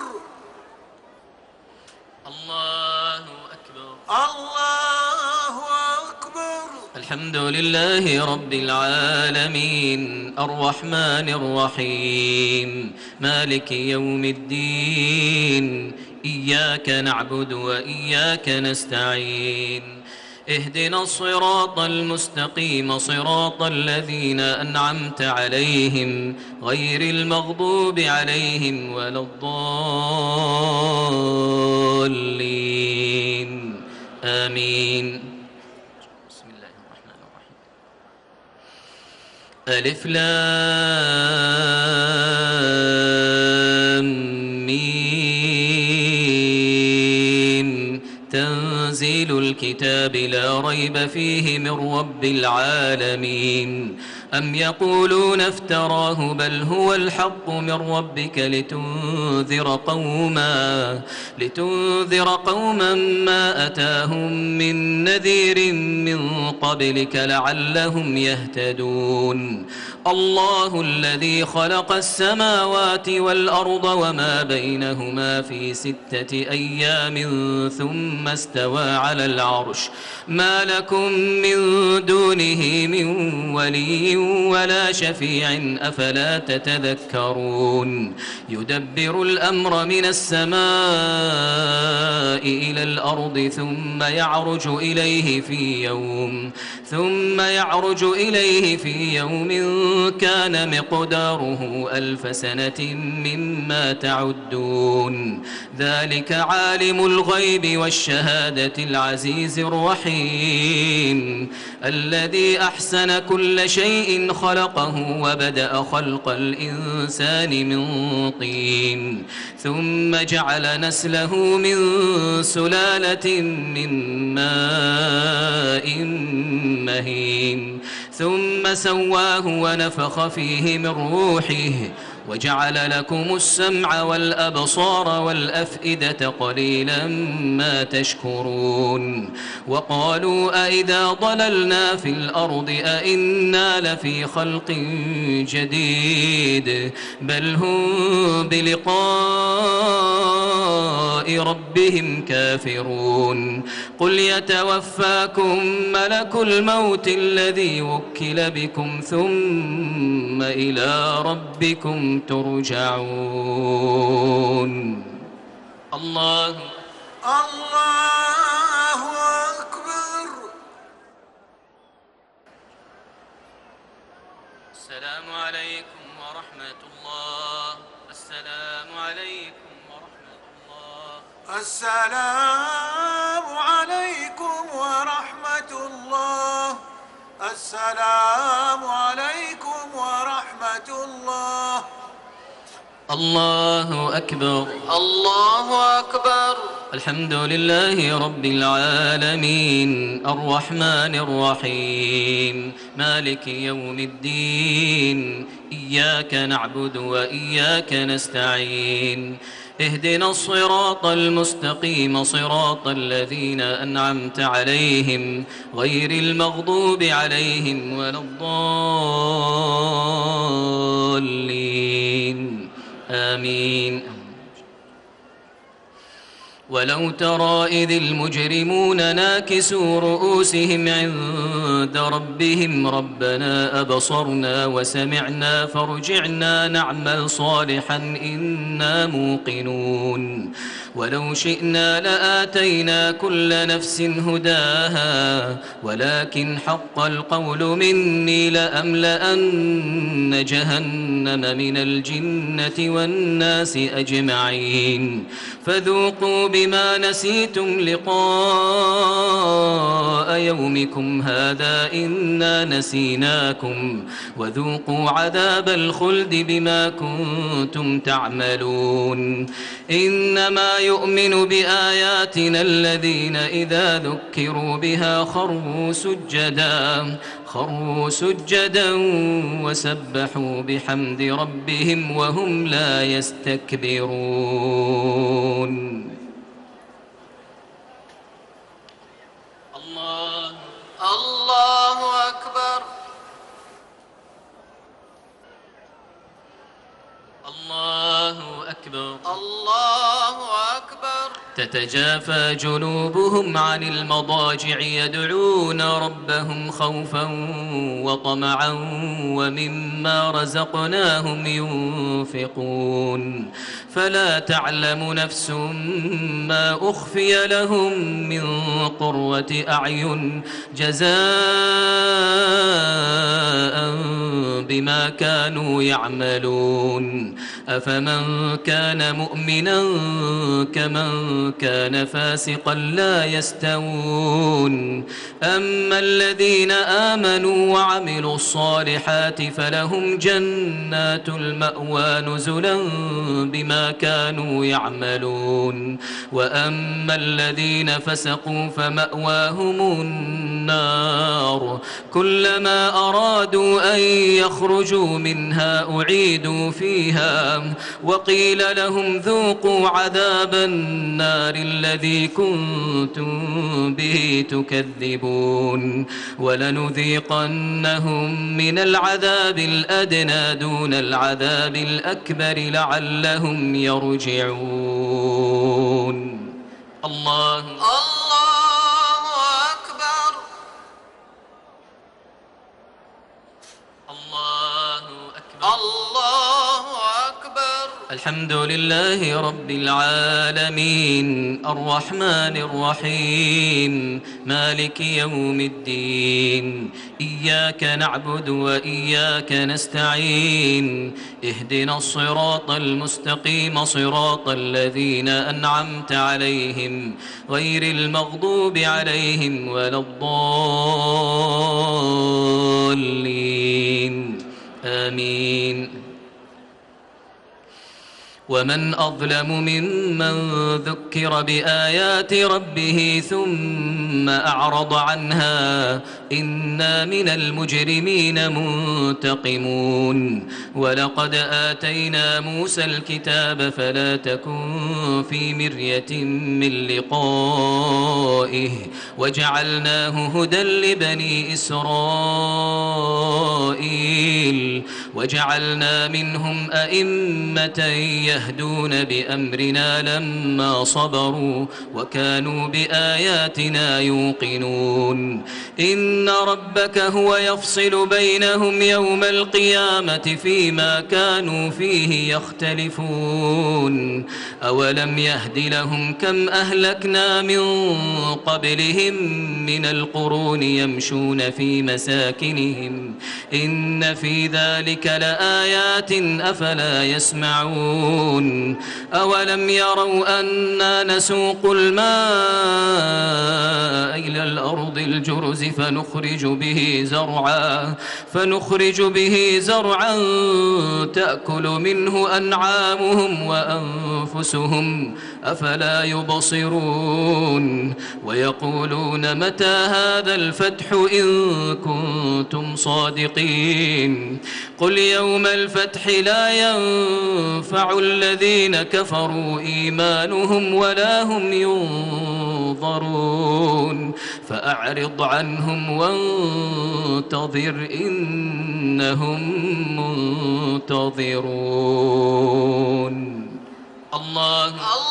الله أكبر. الله أكبر. الحمد لله رب العالمين الرحمن الرحيم مالك يوم الدين إياك نعبد وإياك نستعين اهدنا الصراط المستقيم صراط الذين أنعمت عليهم غير المغضوب عليهم ولا الضالين آمين. بسم الله الرحمن الرحيم. ألف لام ميم تنزيل الكتاب لا ريب فيه من رب العالمين. أم يقولون افتراه بل هو الحق من ربك لتنذر قوما ما أتاهم من نذير من قبلك لعلهم يهتدون. الله الذي خلق السماوات والأرض وما بينهما في 6 أيام ثم استوى على العرش ما لكم من دونه من ولي ولا شفيع أفلا تتذكرون. يدبر الأمر من السماء إلى الأرض ثم يعرج إليه في يوم كان مقداره 1000 سنة مما تعدون. ذلك عالم الغيب والشهادة العزيز الرحيم الذي أحسن كل شيء خلقه وبدأ خلق الإنسان من طين ثم جعل نسله من سلالة من ماء مهين ثم سواه ونفخ فيه من روحه وجعل لكم السمع والأبصار والأفئدة قليلا ما تشكرون. وقالوا أئذا ضللنا في الأرض أئنا لفي خلق جديد بل هم بلقاء ربهم كافرون. قل يتوفاكم ملك الموت الذي وكل بكم ثم إلى ربكم ترجعون. الله أكبر. السلام عليكم ورحمة الله. السلام عليكم ورحمة الله. السلام عليكم ورحمة الله. السلام عليكم ورحمة الله. الله أكبر. الله أكبر. الحمد لله رب العالمين الرحمن الرحيم مالك يوم الدين إياك نعبد وإياك نستعين اهدنا الصراط المستقيم صراط الذين أنعمت عليهم غير المغضوب عليهم ولا الضالين آمين. ولو ترى إذ المجرمون ناكسوا رؤوسهم عند ربهم ربنا أبصرنا وسمعنا فارجعنا نعمل صالحا إنا موقنون. ولو شئنا لآتينا كل نفس هداها ولكن حق القول مني لأملأن جهنم من الجنة والناس أجمعين. فذوقوا بما نسيتم لقاء يومكم هذا إنا نسيناكم وذوقوا عذاب الخلد بما كنتم تعملون. إنما يؤمن بآياتنا الذين إذا ذكروا بها خروا سجدا وسبحوا بحمد ربهم وهم لا يستكبرون. الله أكبر. الله أكبر. الله أكبر. تتجافى جنوبهم عن المضاجع يدعون ربهم خوفا وطمعا ومما رزقناهم ينفقون فلا تعلم نفس ما أخفي لهم من قرة أعين جزاء بما كانوا يعملون أفمن كان مؤمنا كمن كان فاسقا لا يستوون أما الذين آمنوا وعملوا الصالحات فلهم جنات المأوى نزلا بما كانوا يعملون وأما الذين فسقوا فمأواهم النار كلما أرادوا أن يخرجوا منها أعيدوا فيها وقيل لهم ذوقوا عذاب النار الذي كنتم به تكذبون ولنذيقنهم من العذاب الأدنى دون العذاب الأكبر لعلهم يرجعون الله أكبر الله أكبر الحمد لله رب العالمين الرحمن الرحيم مالك يوم الدين إياك نعبد وإياك نستعين اهدنا الصراط المستقيم صراط الذين أنعمت عليهم غير المغضوب عليهم ولا الضالين آمين ومن أظلم ممن ذكر بآيات ربه ثم أعرض عنها إنا من المجرمين منتقمون ولقد آتينا موسى الكتاب فلا تكن في مرية من لقائه وجعلناه هدى لبني إسرائيل وجعلنا منهم أئمة يهدون بأمرنا لما صبروا وكانوا بآياتنا يوقنون إن ربك هو يفصل بينهم يوم القيامة فيما كانوا فيه يختلفون أولم يهد لهم كم أهلكنا من قبلهم من القرون يمشون في مساكنهم إن في ذلك لآيات أفلا يسمعون أولم يروا أنا نسوق الماء إلى الأرض الجرز فنخرج به زرعا تأكل منه أنعامهم وأنفسهم أفلا يبصرون ويقولون متى هذا الفتح إن كنتم صادقين قل يوم الفتح لا ينفع الذين كفروا إيمانهم ولا هم ينظرون فأعرض عنهم وانتظر إنهم منتظرون الله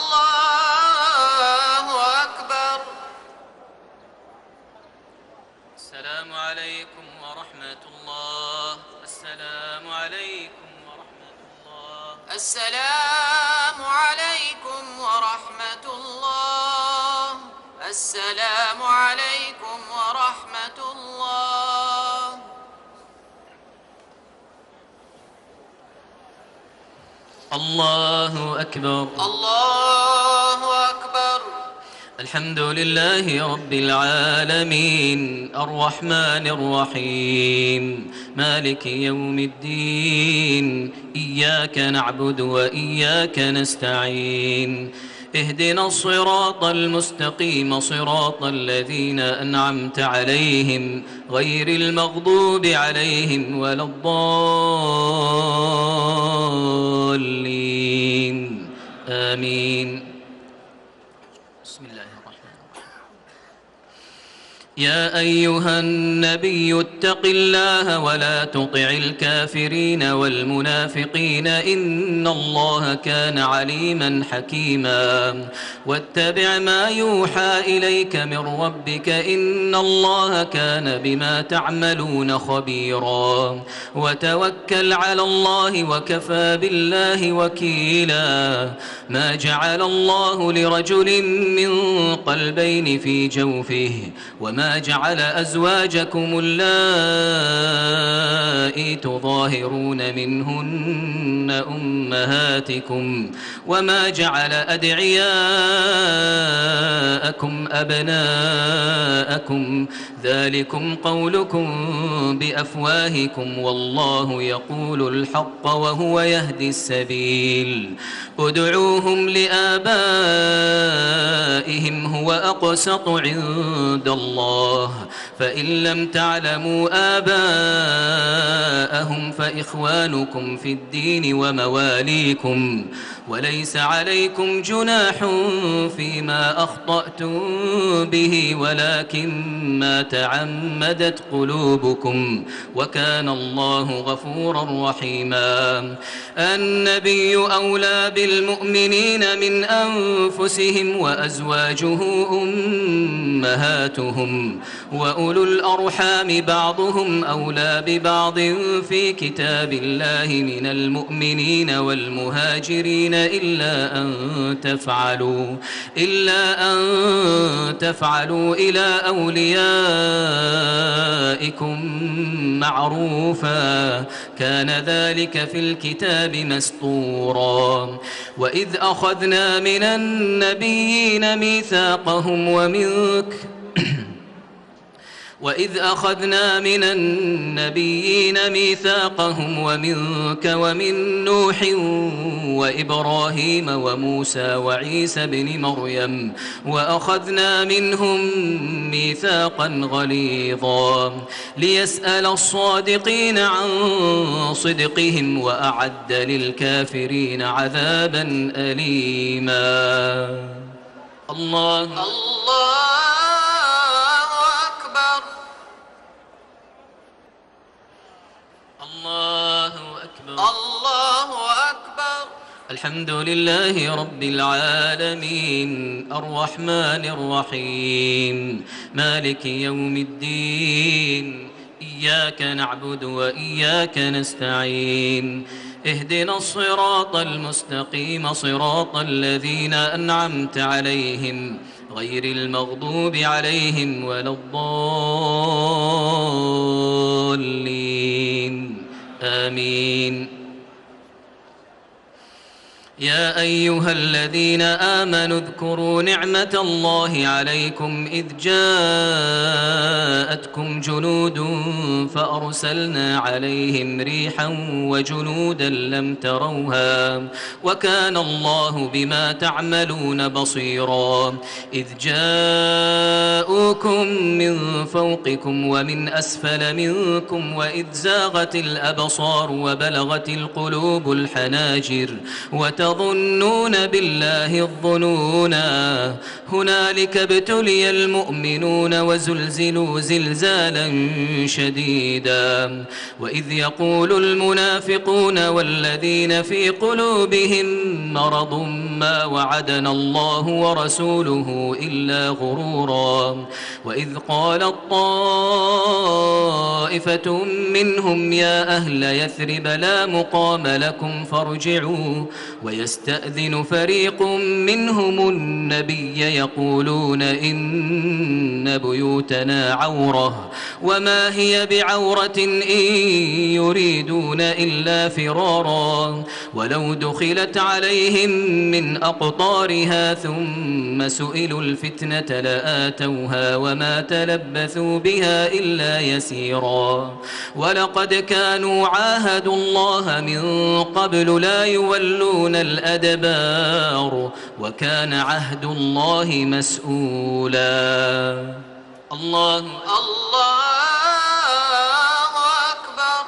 أكبر السلام عليكم ورحمة الله السلام عليكم ورحمة الله السلام عليكم ورحمة الله السلام عليكم ورحمة الله الله أكبر الله أكبر الحمد لله رب العالمين الرحمن الرحيم مالك يوم الدين إياك نعبد وإياك نستعين اهدنا الصراط المستقيم صراط الذين أنعمت عليهم غير المغضوب عليهم ولا الضالين آمين بسم الله الرحمن الرحيم يا أيها النبي اتق الله ولا تطع الكافرين والمنافقين إن الله كان عليما حكيما واتبع ما يوحى إليك من ربك إن الله كان بما تعملون خبيرا وتوكل على الله وكفى بالله وكيلا ما جعل الله لرجل من قلبين في جوفه وما جعل أزواجكم اللائي تظاهرون منهن أمهاتكم وما جعل أدعياءكم أبناءكم ذلكم قولكم بأفواهكم والله يقول الحق وهو يهدي السبيل ادعوهم لآبائهم هو أقسط عند الله فإن لم تعلموا آباءهم فإخوانكم في الدين ومواليكم وليس عليكم جناح فيما أخطأتم به ولكن ما تعمدت قلوبكم وكان الله غفورا رحيما النبي أولى بالمؤمنين من أنفسهم وأزواجه أمهاتهم وأولو الأرحام بعضهم أولى ببعض في كتاب الله من المؤمنين والمهاجرين إلا أن تفعلوا إلى أوليائكم معروفا كان ذلك في الكتاب مسطورا وإذ أخذنا من النبيين ميثاقهم ومنك ومن نوح وإبراهيم وموسى وعيسى بن مريم وأخذنا منهم ميثاقا غليظا ليسأل الصادقين عن صدقهم وأعد للكافرين عذابا أليما الله أكبر الحمد لله رب العالمين الرحمن الرحيم مالك يوم الدين إياك نعبد وإياك نستعين اهدنا الصراط المستقيم صراط الذين أنعمت عليهم غير المغضوب عليهم ولا الضالين آمين يا أيها الذين آمنوا اذكروا نعمة الله عليكم إذ جاءتكم جنود فأرسلنا عليهم ريحا وجنودا لم تروها وكان الله بما تعملون بصيرا إذ جاءوكم من فوقكم ومن أسفل منكم وإذ زاغت الأبصار وبلغت القلوب الحناجر وتظنون بالله الظنونا هنالك ابتلي المؤمنون وزلزلوا زلزالا شديدا وإذ يقول المنافقون والذين في قلوبهم مرض ما وعدنا الله ورسوله إلا غرورا وإذ قالت طائفة منهم يا أهل يثرب لا مقام لكم فارجعوا ويستأذن فريق منهم النبي يقولون إن بيوتنا عورة وما هي بعورة إن يريدون إلا فرارا ولو دخلت عليهم من أقطارها ثم سئلوا الفتنة لآتوها وما تلبثوا بها إلا يسيرا ولقد كانوا عاهدوا الله من قبل لا يولون الأدبار وكان عهد الله مسؤولا الله أكبر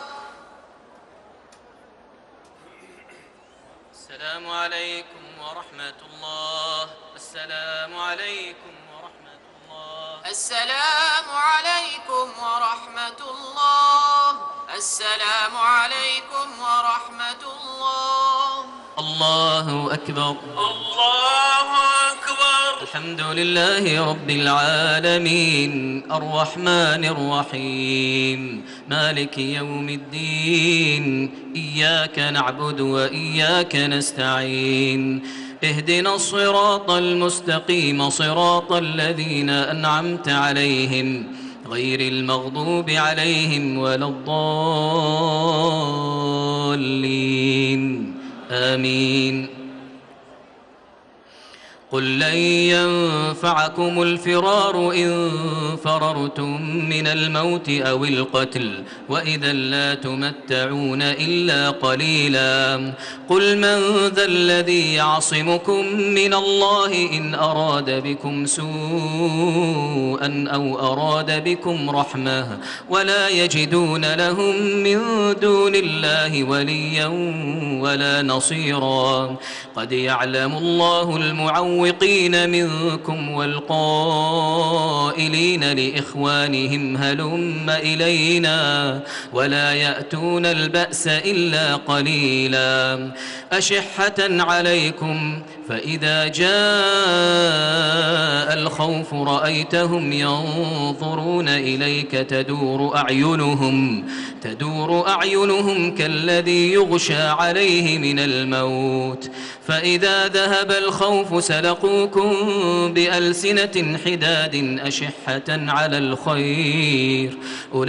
السلام عليكم ورحمة الله السلام عليكم ورحمة الله السلام عليكم ورحمة الله. السلام عليكم ورحمة الله. الله أكبر. الله أكبر. الحمد لله رب العالمين الرحمن الرحيم مالك يوم الدين إياك نعبد وإياك نستعين اهدنا الصراط المستقيم صراط الذين أنعمت عليهم غير المغضوب عليهم ولا الضالين آمين. قل لن ينفعكم الفرار إن فررتم من الموت أو القتل وإذا لا تمتعون إلا قليلا. قل من ذا الذي يعصمكم من الله إن أراد بكم سوءا أو أراد بكم رحمة ولا يجدون لهم من دون الله وليا ولا نصيرا. قد يعلم الله المعوقين منكم والقائلين لإخوانهم هلم إلينا ولا يأتون البأس إلا قليلا. أشحة عليكم فإذا جاء الخوف رأيتهم ينظرون إليك تدور أعينهم كالذي يغشى عليه من الموت فإذا ذهب الخوف سلقوكم بألسنة حداد أشحة على الخير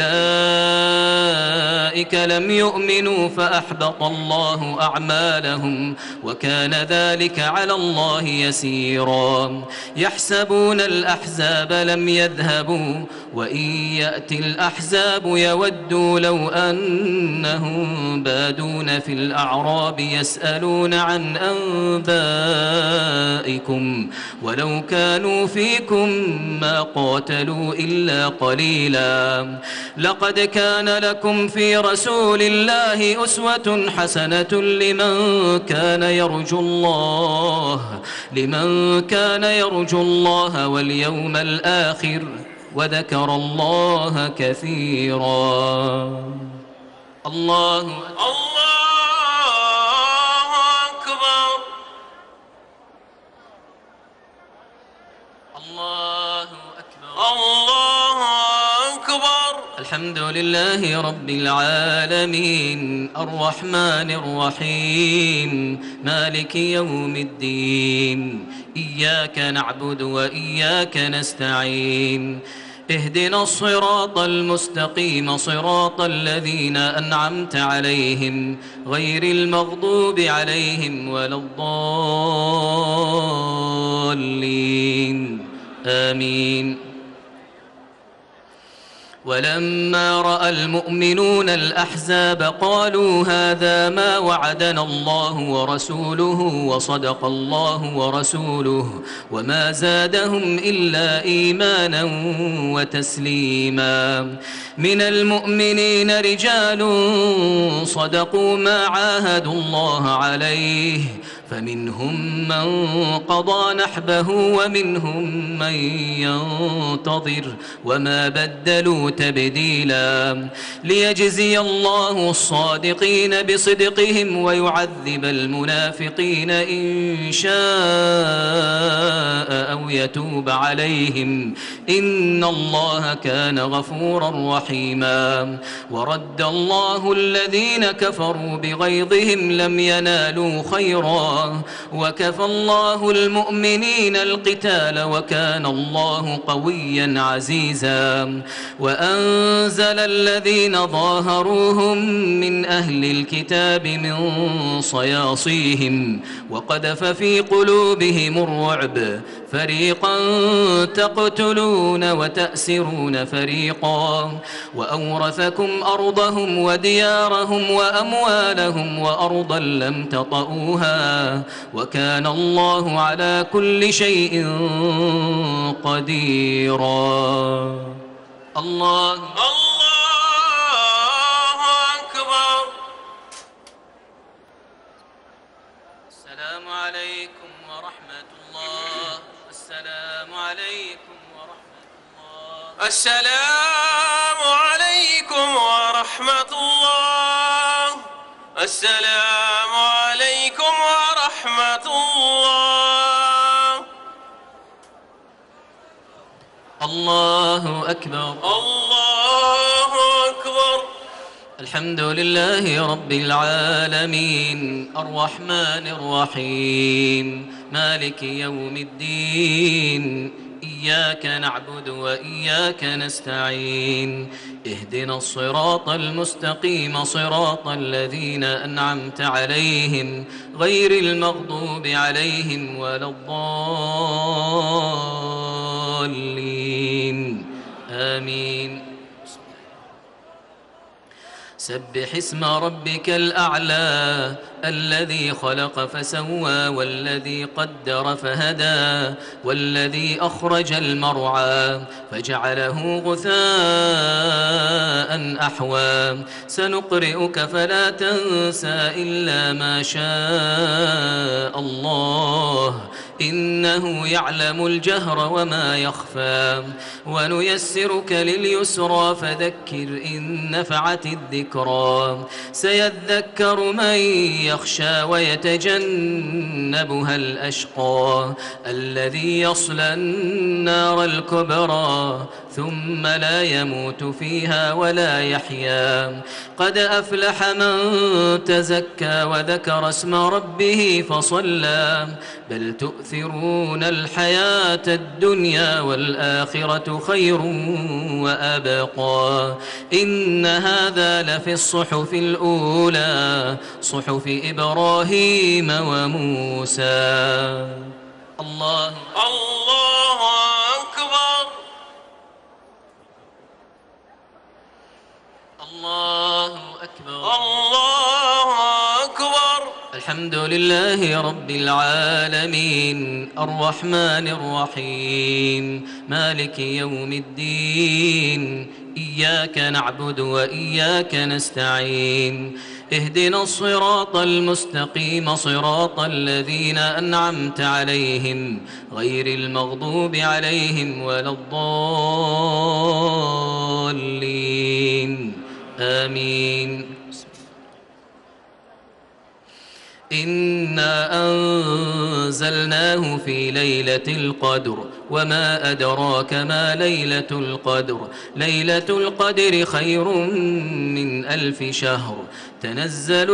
أولئك لم يؤمنوا فأحبط الله أعمالهم وكان ذلك على الله يسيرا. يحسبون الأحزاب لم يذهبوا وإن يأتي الأحزاب يودوا لو أنهم بادون في الأعراب يسألون عن أنبائكم ولو كانوا فيكم ما قاتلوا إلا قليلا. لقد كان لكم في رسول الله أسوة حسنة لمن كان يرجو الله واليوم الآخر وذكر الله كثيرا. الله أكبر. الله أكبر. الله أكبر. الحمد لله رب العالمين الرحمن الرحيم مالك يوم الدين إياك نعبد وإياك نستعين اهدنا الصراط المستقيم صراط الذين أنعمت عليهم غير المغضوب عليهم ولا الضالين آمين. ولما رأى المؤمنون الأحزاب قالوا هذا ما وعدنا الله ورسوله وصدق الله ورسوله وما زادهم إلا إيمانا وتسليما. من المؤمنين رجال صدقوا ما عاهدوا الله عليه فمنهم من قضى نحبه ومنهم من ينتظر وما بدلوا تبديلا. ليجزي الله الصادقين بصدقهم ويعذب المنافقين إن شاء أو يتوب عليهم إن الله كان غفورا رحيما. ورد الله الذين كفروا بغيظهم لم ينالوا خيرا وكفى الله المؤمنين القتال وكان الله قويا عزيزا. وأنزل الذين ظاهروهم من أهل الكتاب من صياصيهم وقذف في قلوبهم الرعب فريقا تقتلون وتأسرون فريقا وأورثكم أرضهم وديارهم وأموالهم وأرضا لم تطئوها وكان الله على كل شيء قديرا. الله أكبر. السلام عليكم ورحمة الله. السلام عليكم ورحمة الله. السلام عليكم ورحمة الله. السلام عليكم ورحمة الله. الله أكبر. الله أكبر. الحمد لله رب العالمين الرحمن الرحيم مالك يوم الدين إياك نعبد وإياك نستعين اهدنا الصراط المستقيم صراط الذين أنعمت عليهم غير المغضوب عليهم ولا الضالين آمين. سبح اسم ربك الأعلى الذي خلق فسوى والذي قدر فهدى والذي أخرج المرعى فجعله غثاء أحوى سنقرئك فلا تنسى إلا ما شاء الله إنه يعلم الجهر وما يخفى ونيسرك لليسرى فذكر إن نفعت الذكرى سيذكر من يخشى ويتجنبها الأشقى الذي يصلى النار الكبرى ثم لا يموت فيها ولا يحيا قد أفلح من تزكى وذكر اسم ربه فصلى بل تؤثرون الحياة الدنيا والآخرة خير وأبقى إن هذا لفي الصحف الأولى صحف إبراهيم وموسى. الله أكبر. الله أكبر. الله أكبر. الحمد لله رب العالمين الرحمن الرحيم مالك يوم الدين إياك نعبد وإياك نستعين اهدنا الصراط المستقيم صراط الذين أنعمت عليهم غير المغضوب عليهم ولا الضالين آمين. إنا أنزلناه في ليلة القدر وما أدراك ما ليلة القدر ليلة القدر خير من 1000 شهر تنزل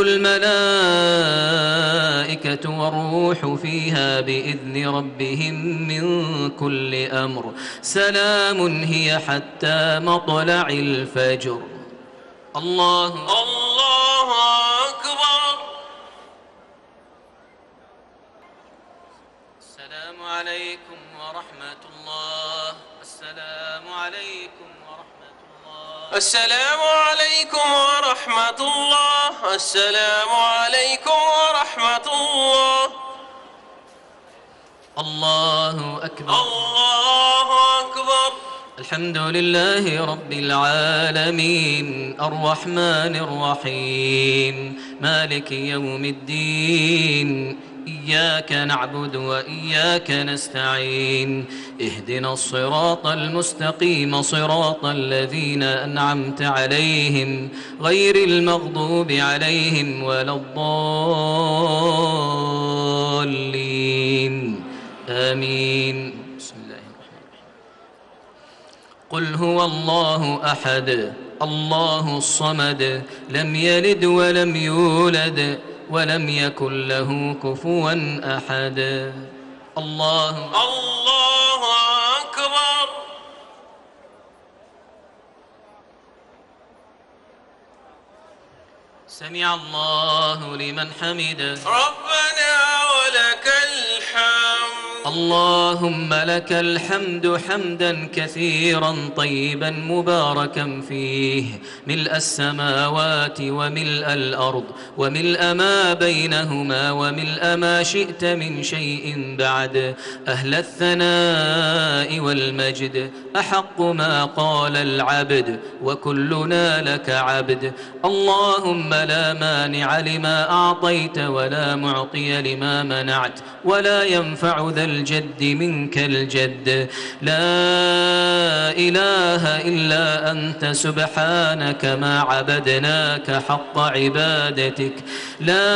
الملائكة والروح فيها بإذن ربهم من كل أمر سلام هي حتى مطلع الفجر. الله أكبر. السلام عليكم ورحمة الله. السلام عليكم ورحمة الله. السلام عليكم ورحمة الله. السلام عليكم ورحمة الله. الله أكبر. الله أكبر. الحمد لله رب العالمين الرحمن الرحيم مالك يوم الدين إياك نعبد وإياك نستعين اهدنا الصراط المستقيم صراط الذين أنعمت عليهم غير المغضوب عليهم ولا الضالين آمين. بسم الله الرحمن الرحيم. قل هو الله أحد الله الصمد لم يلد ولم يولد ولم يكن له كفوا أحد. الله أكبر. سمع الله لمن حمده. ربنا ولك الحمد. اللهم لك الحمد حمدا كثيرا طيبا مباركا فيه ملء السماوات وملء الأرض وملء ما بينهما وملء ما شئت من شيء بعد أهل الثناء والمجد أحق ما قال العبد وكلنا لك عبد. اللهم لا مانع لما أعطيت ولا معطي لما منعت ولا ينفع ذا الجد منك الجد. لا إله إلا أنت سبحانك ما عبدناك حق عبادتك. لا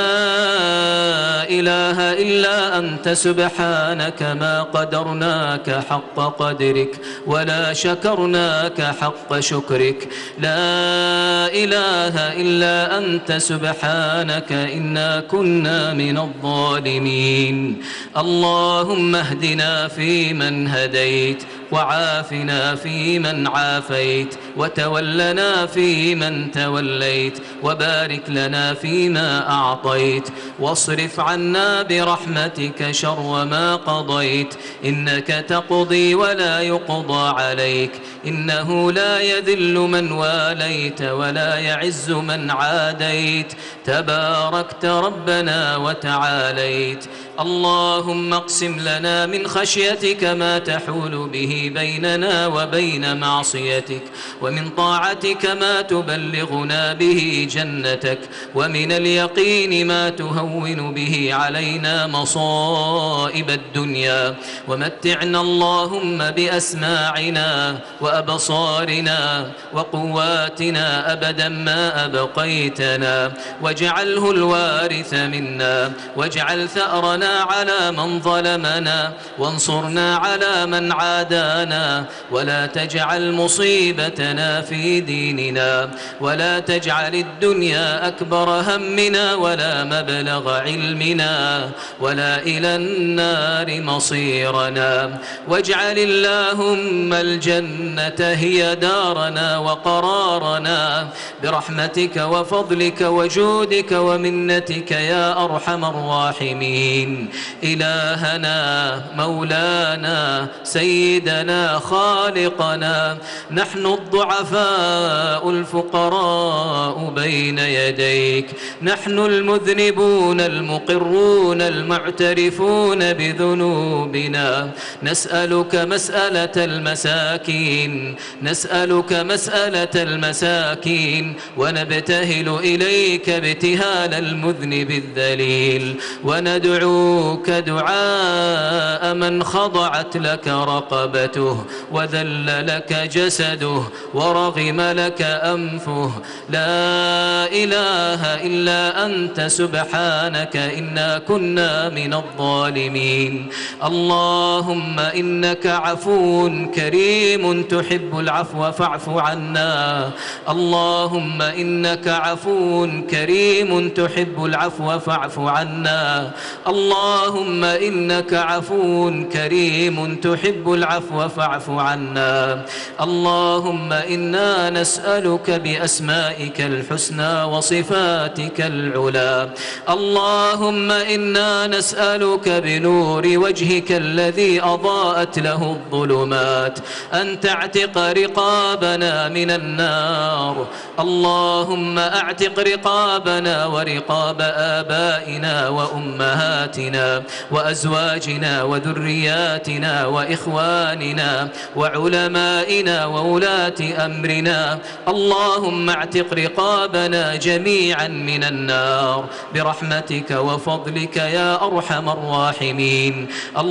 إله إلا أنت سبحانك ما قدرناك حق قدرك ولا شكرناك حق شكرك. لا إله إلا أنت سبحانك إنا كنا من الظالمين. اللهم اهدنا فيمن هديت وعافنا فيمن عافيت وتولنا فيمن توليت وبارك لنا فيما أعطيت واصرف عنا برحمتك شر ما قضيت. إنك تقضي ولا يقضى عليك، إنه لا يذل من واليت ولا يعز من عاديت. تباركت ربنا وتعاليت. اللهم اقسم لنا من خشيتك ما تحول به بيننا وبين معصيتك، ومن طاعتك ما تبلغنا به جنتك، ومن اليقين ما تهون به علينا مصائب الدنيا. ومتعنا اللهم بأسماعنا وأبصارنا وقواتنا أبدا ما أبقيتنا، واجعله الوارث منا، واجعل ثأرنا على من ظلمنا، وانصرنا على من عادانا، ولا تجعل مصيبتنا في ديننا، ولا تجعل الدنيا أكبر همنا ولا مبلغ علمنا ولا إلى النار مصيرنا. واجعل اللهم الجنة هي دارنا وقرارنا برحمتك وفضلك وجودك ومنتك يا أرحم الراحمين. إلهنا مولانا سيدنا خالقنا، نحن الضعفاء الفقراء بين يديك، نحن المذنبون المقرون المعترفون بذنوبنا، نسألك مسألة المساكين، نسألك مسألة المساكين، ونبتهل إليك ابتهال المذنب الذليل، وندعوك دعاء من خضعت لك رقبته وذل لك جسده ورغم لك أنفه. لا إله إلا أنت سبحانك إنا كنا من الظالمين. اللهم إنك عفو كريم تحب العفو فاعف عنا. اللهم إنك عفو كريم تحب العفو فاعف عنا. اللهم إنك عفو كريم تحب العفو فاعف عنا. اللهم إنا نسألك بأسمائك الحسنى وصفاتك العلى. اللهم إنا نسألك بنور وجهك الذي أضاءت له الظلمات أن تعتق رقابنا من النار. اللهم أعتق رقابنا ورقاب آبائنا وأمهاتنا وأزواجنا وذرياتنا وإخواننا وعلمائنا وولاة أمرنا. اللهم اعتق رقابنا جميعا من النار برحمتك وفضلك يا أرحم الراحمين.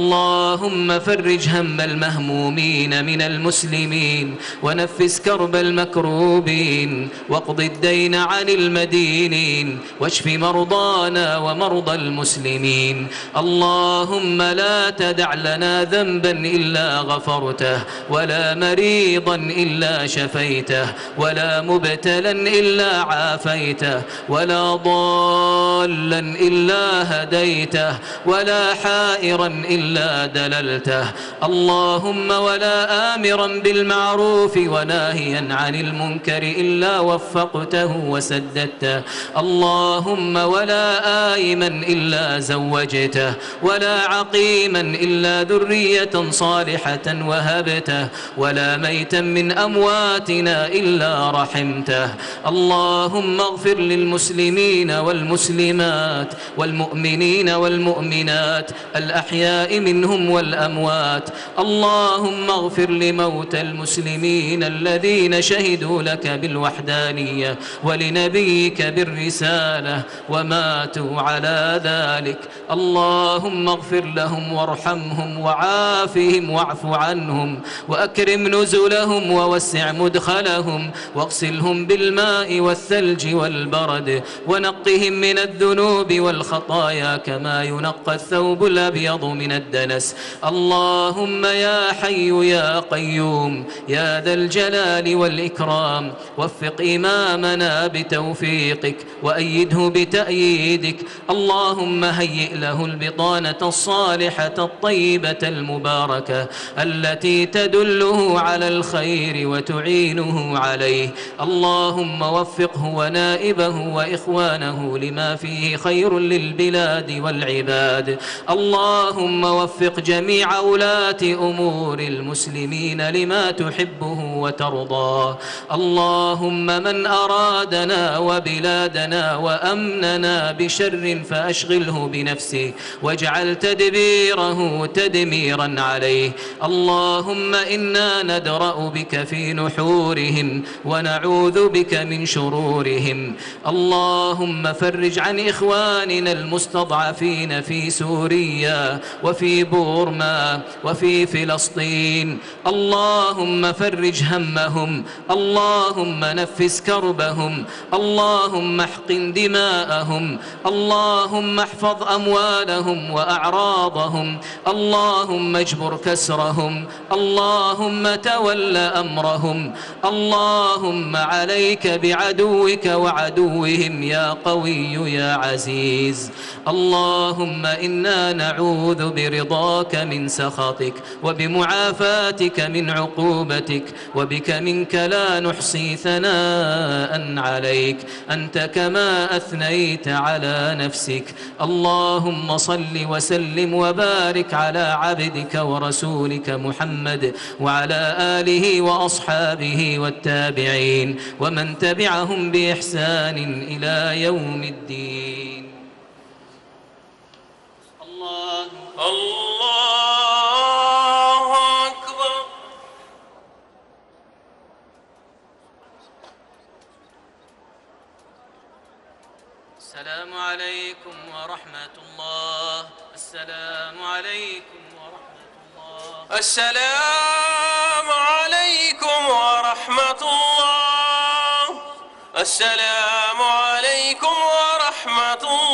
اللهم فرج هم المهمومين من المسلمين، ونفس كرب المكروبين، واقض الدين عن المدينين، واشف مرضانا ومرضى المسلمين. اللهم لا تدع لنا ذنبا إلا غفرته، ولا مريضا إلا شفيته، ولا مبتلا إلا عافيته، ولا ضالا إلا هديته، ولا حائرا إلا دللته. اللهم ولا آمرا بالمعروف وناهيا عن المنكر إلا وفقته وسددته. اللهم ولا آيما إلا زوجته، ولا عقيما إلا ذرية صالحة وهبته ولا ميتا من أمواتنا إلا رحمته. اللهم اغفر للمسلمين والمسلمات والمؤمنين والمؤمنات الأحياء منهم والأموات. اللهم اغفر لموتى المسلمين الذين شهدوا لك بالوحدانية ولنبيك بالرسالة وماتوا على ذلك. اللهم اغفر لهم وارحمهم وعافهم واعف عنهم وأكرم نزلهم ووسع مدخلهم واغسلهم بالماء والثلج والبرد ونقهم من الذنوب والخطايا كما ينقى الثوب الأبيض من الدنس. اللهم يا حي يا قيوم يا ذا الجلال والإكرام وفق إمامنا بتوفيقك وأيده بتأييدك. اللهم هيئ له البطانة الصالحة الطيبة المباركة التي تدله على الخير وتعينه عليه. اللهم وفقه ونائبه وإخوانه لما فيه خير للبلاد والعباد. اللهم وفق جميع ولاة أمور المسلمين لما تحبه وترضاه. اللهم من أرادنا وبلادنا وأمننا بشر فأشغله بنفسه واجعل تدبيره تدميرا عليه. اللهم إنا ندرأ بك في نحورهم ونعوذ بك من شرورهم. اللهم فرج عن إخواننا المستضعفين في سوريا وفي بورما وفي فلسطين. اللهم فرج همهم. اللهم نفس كربهم. اللهم احقن دماءهم. اللهم احفظ أموالهم وأعراضهم. اللهم اجبر كسرهم. اللهم تول أمرهم. اللهم عليك بعدوك وعدوهم يا قوي يا عزيز. اللهم إنا نعوذ برضاك من سخطك وبمعافاتك من عقوبتك وبك منك لا نحصي ثناء عليك أنت كما أثنيت على نفسك. اللهم صل وسلم وبارك على عبدك ورسولك محمد وعلى آله وأصحابه والتابعين ومن تبعهم بإحسان إلى يوم الدين. الله أكبر. السلام عليكم ورحمة الله. السلام عليكم ورحمة الله. السلام عليكم ورحمة الله. السلام عليكم ورحمة الله.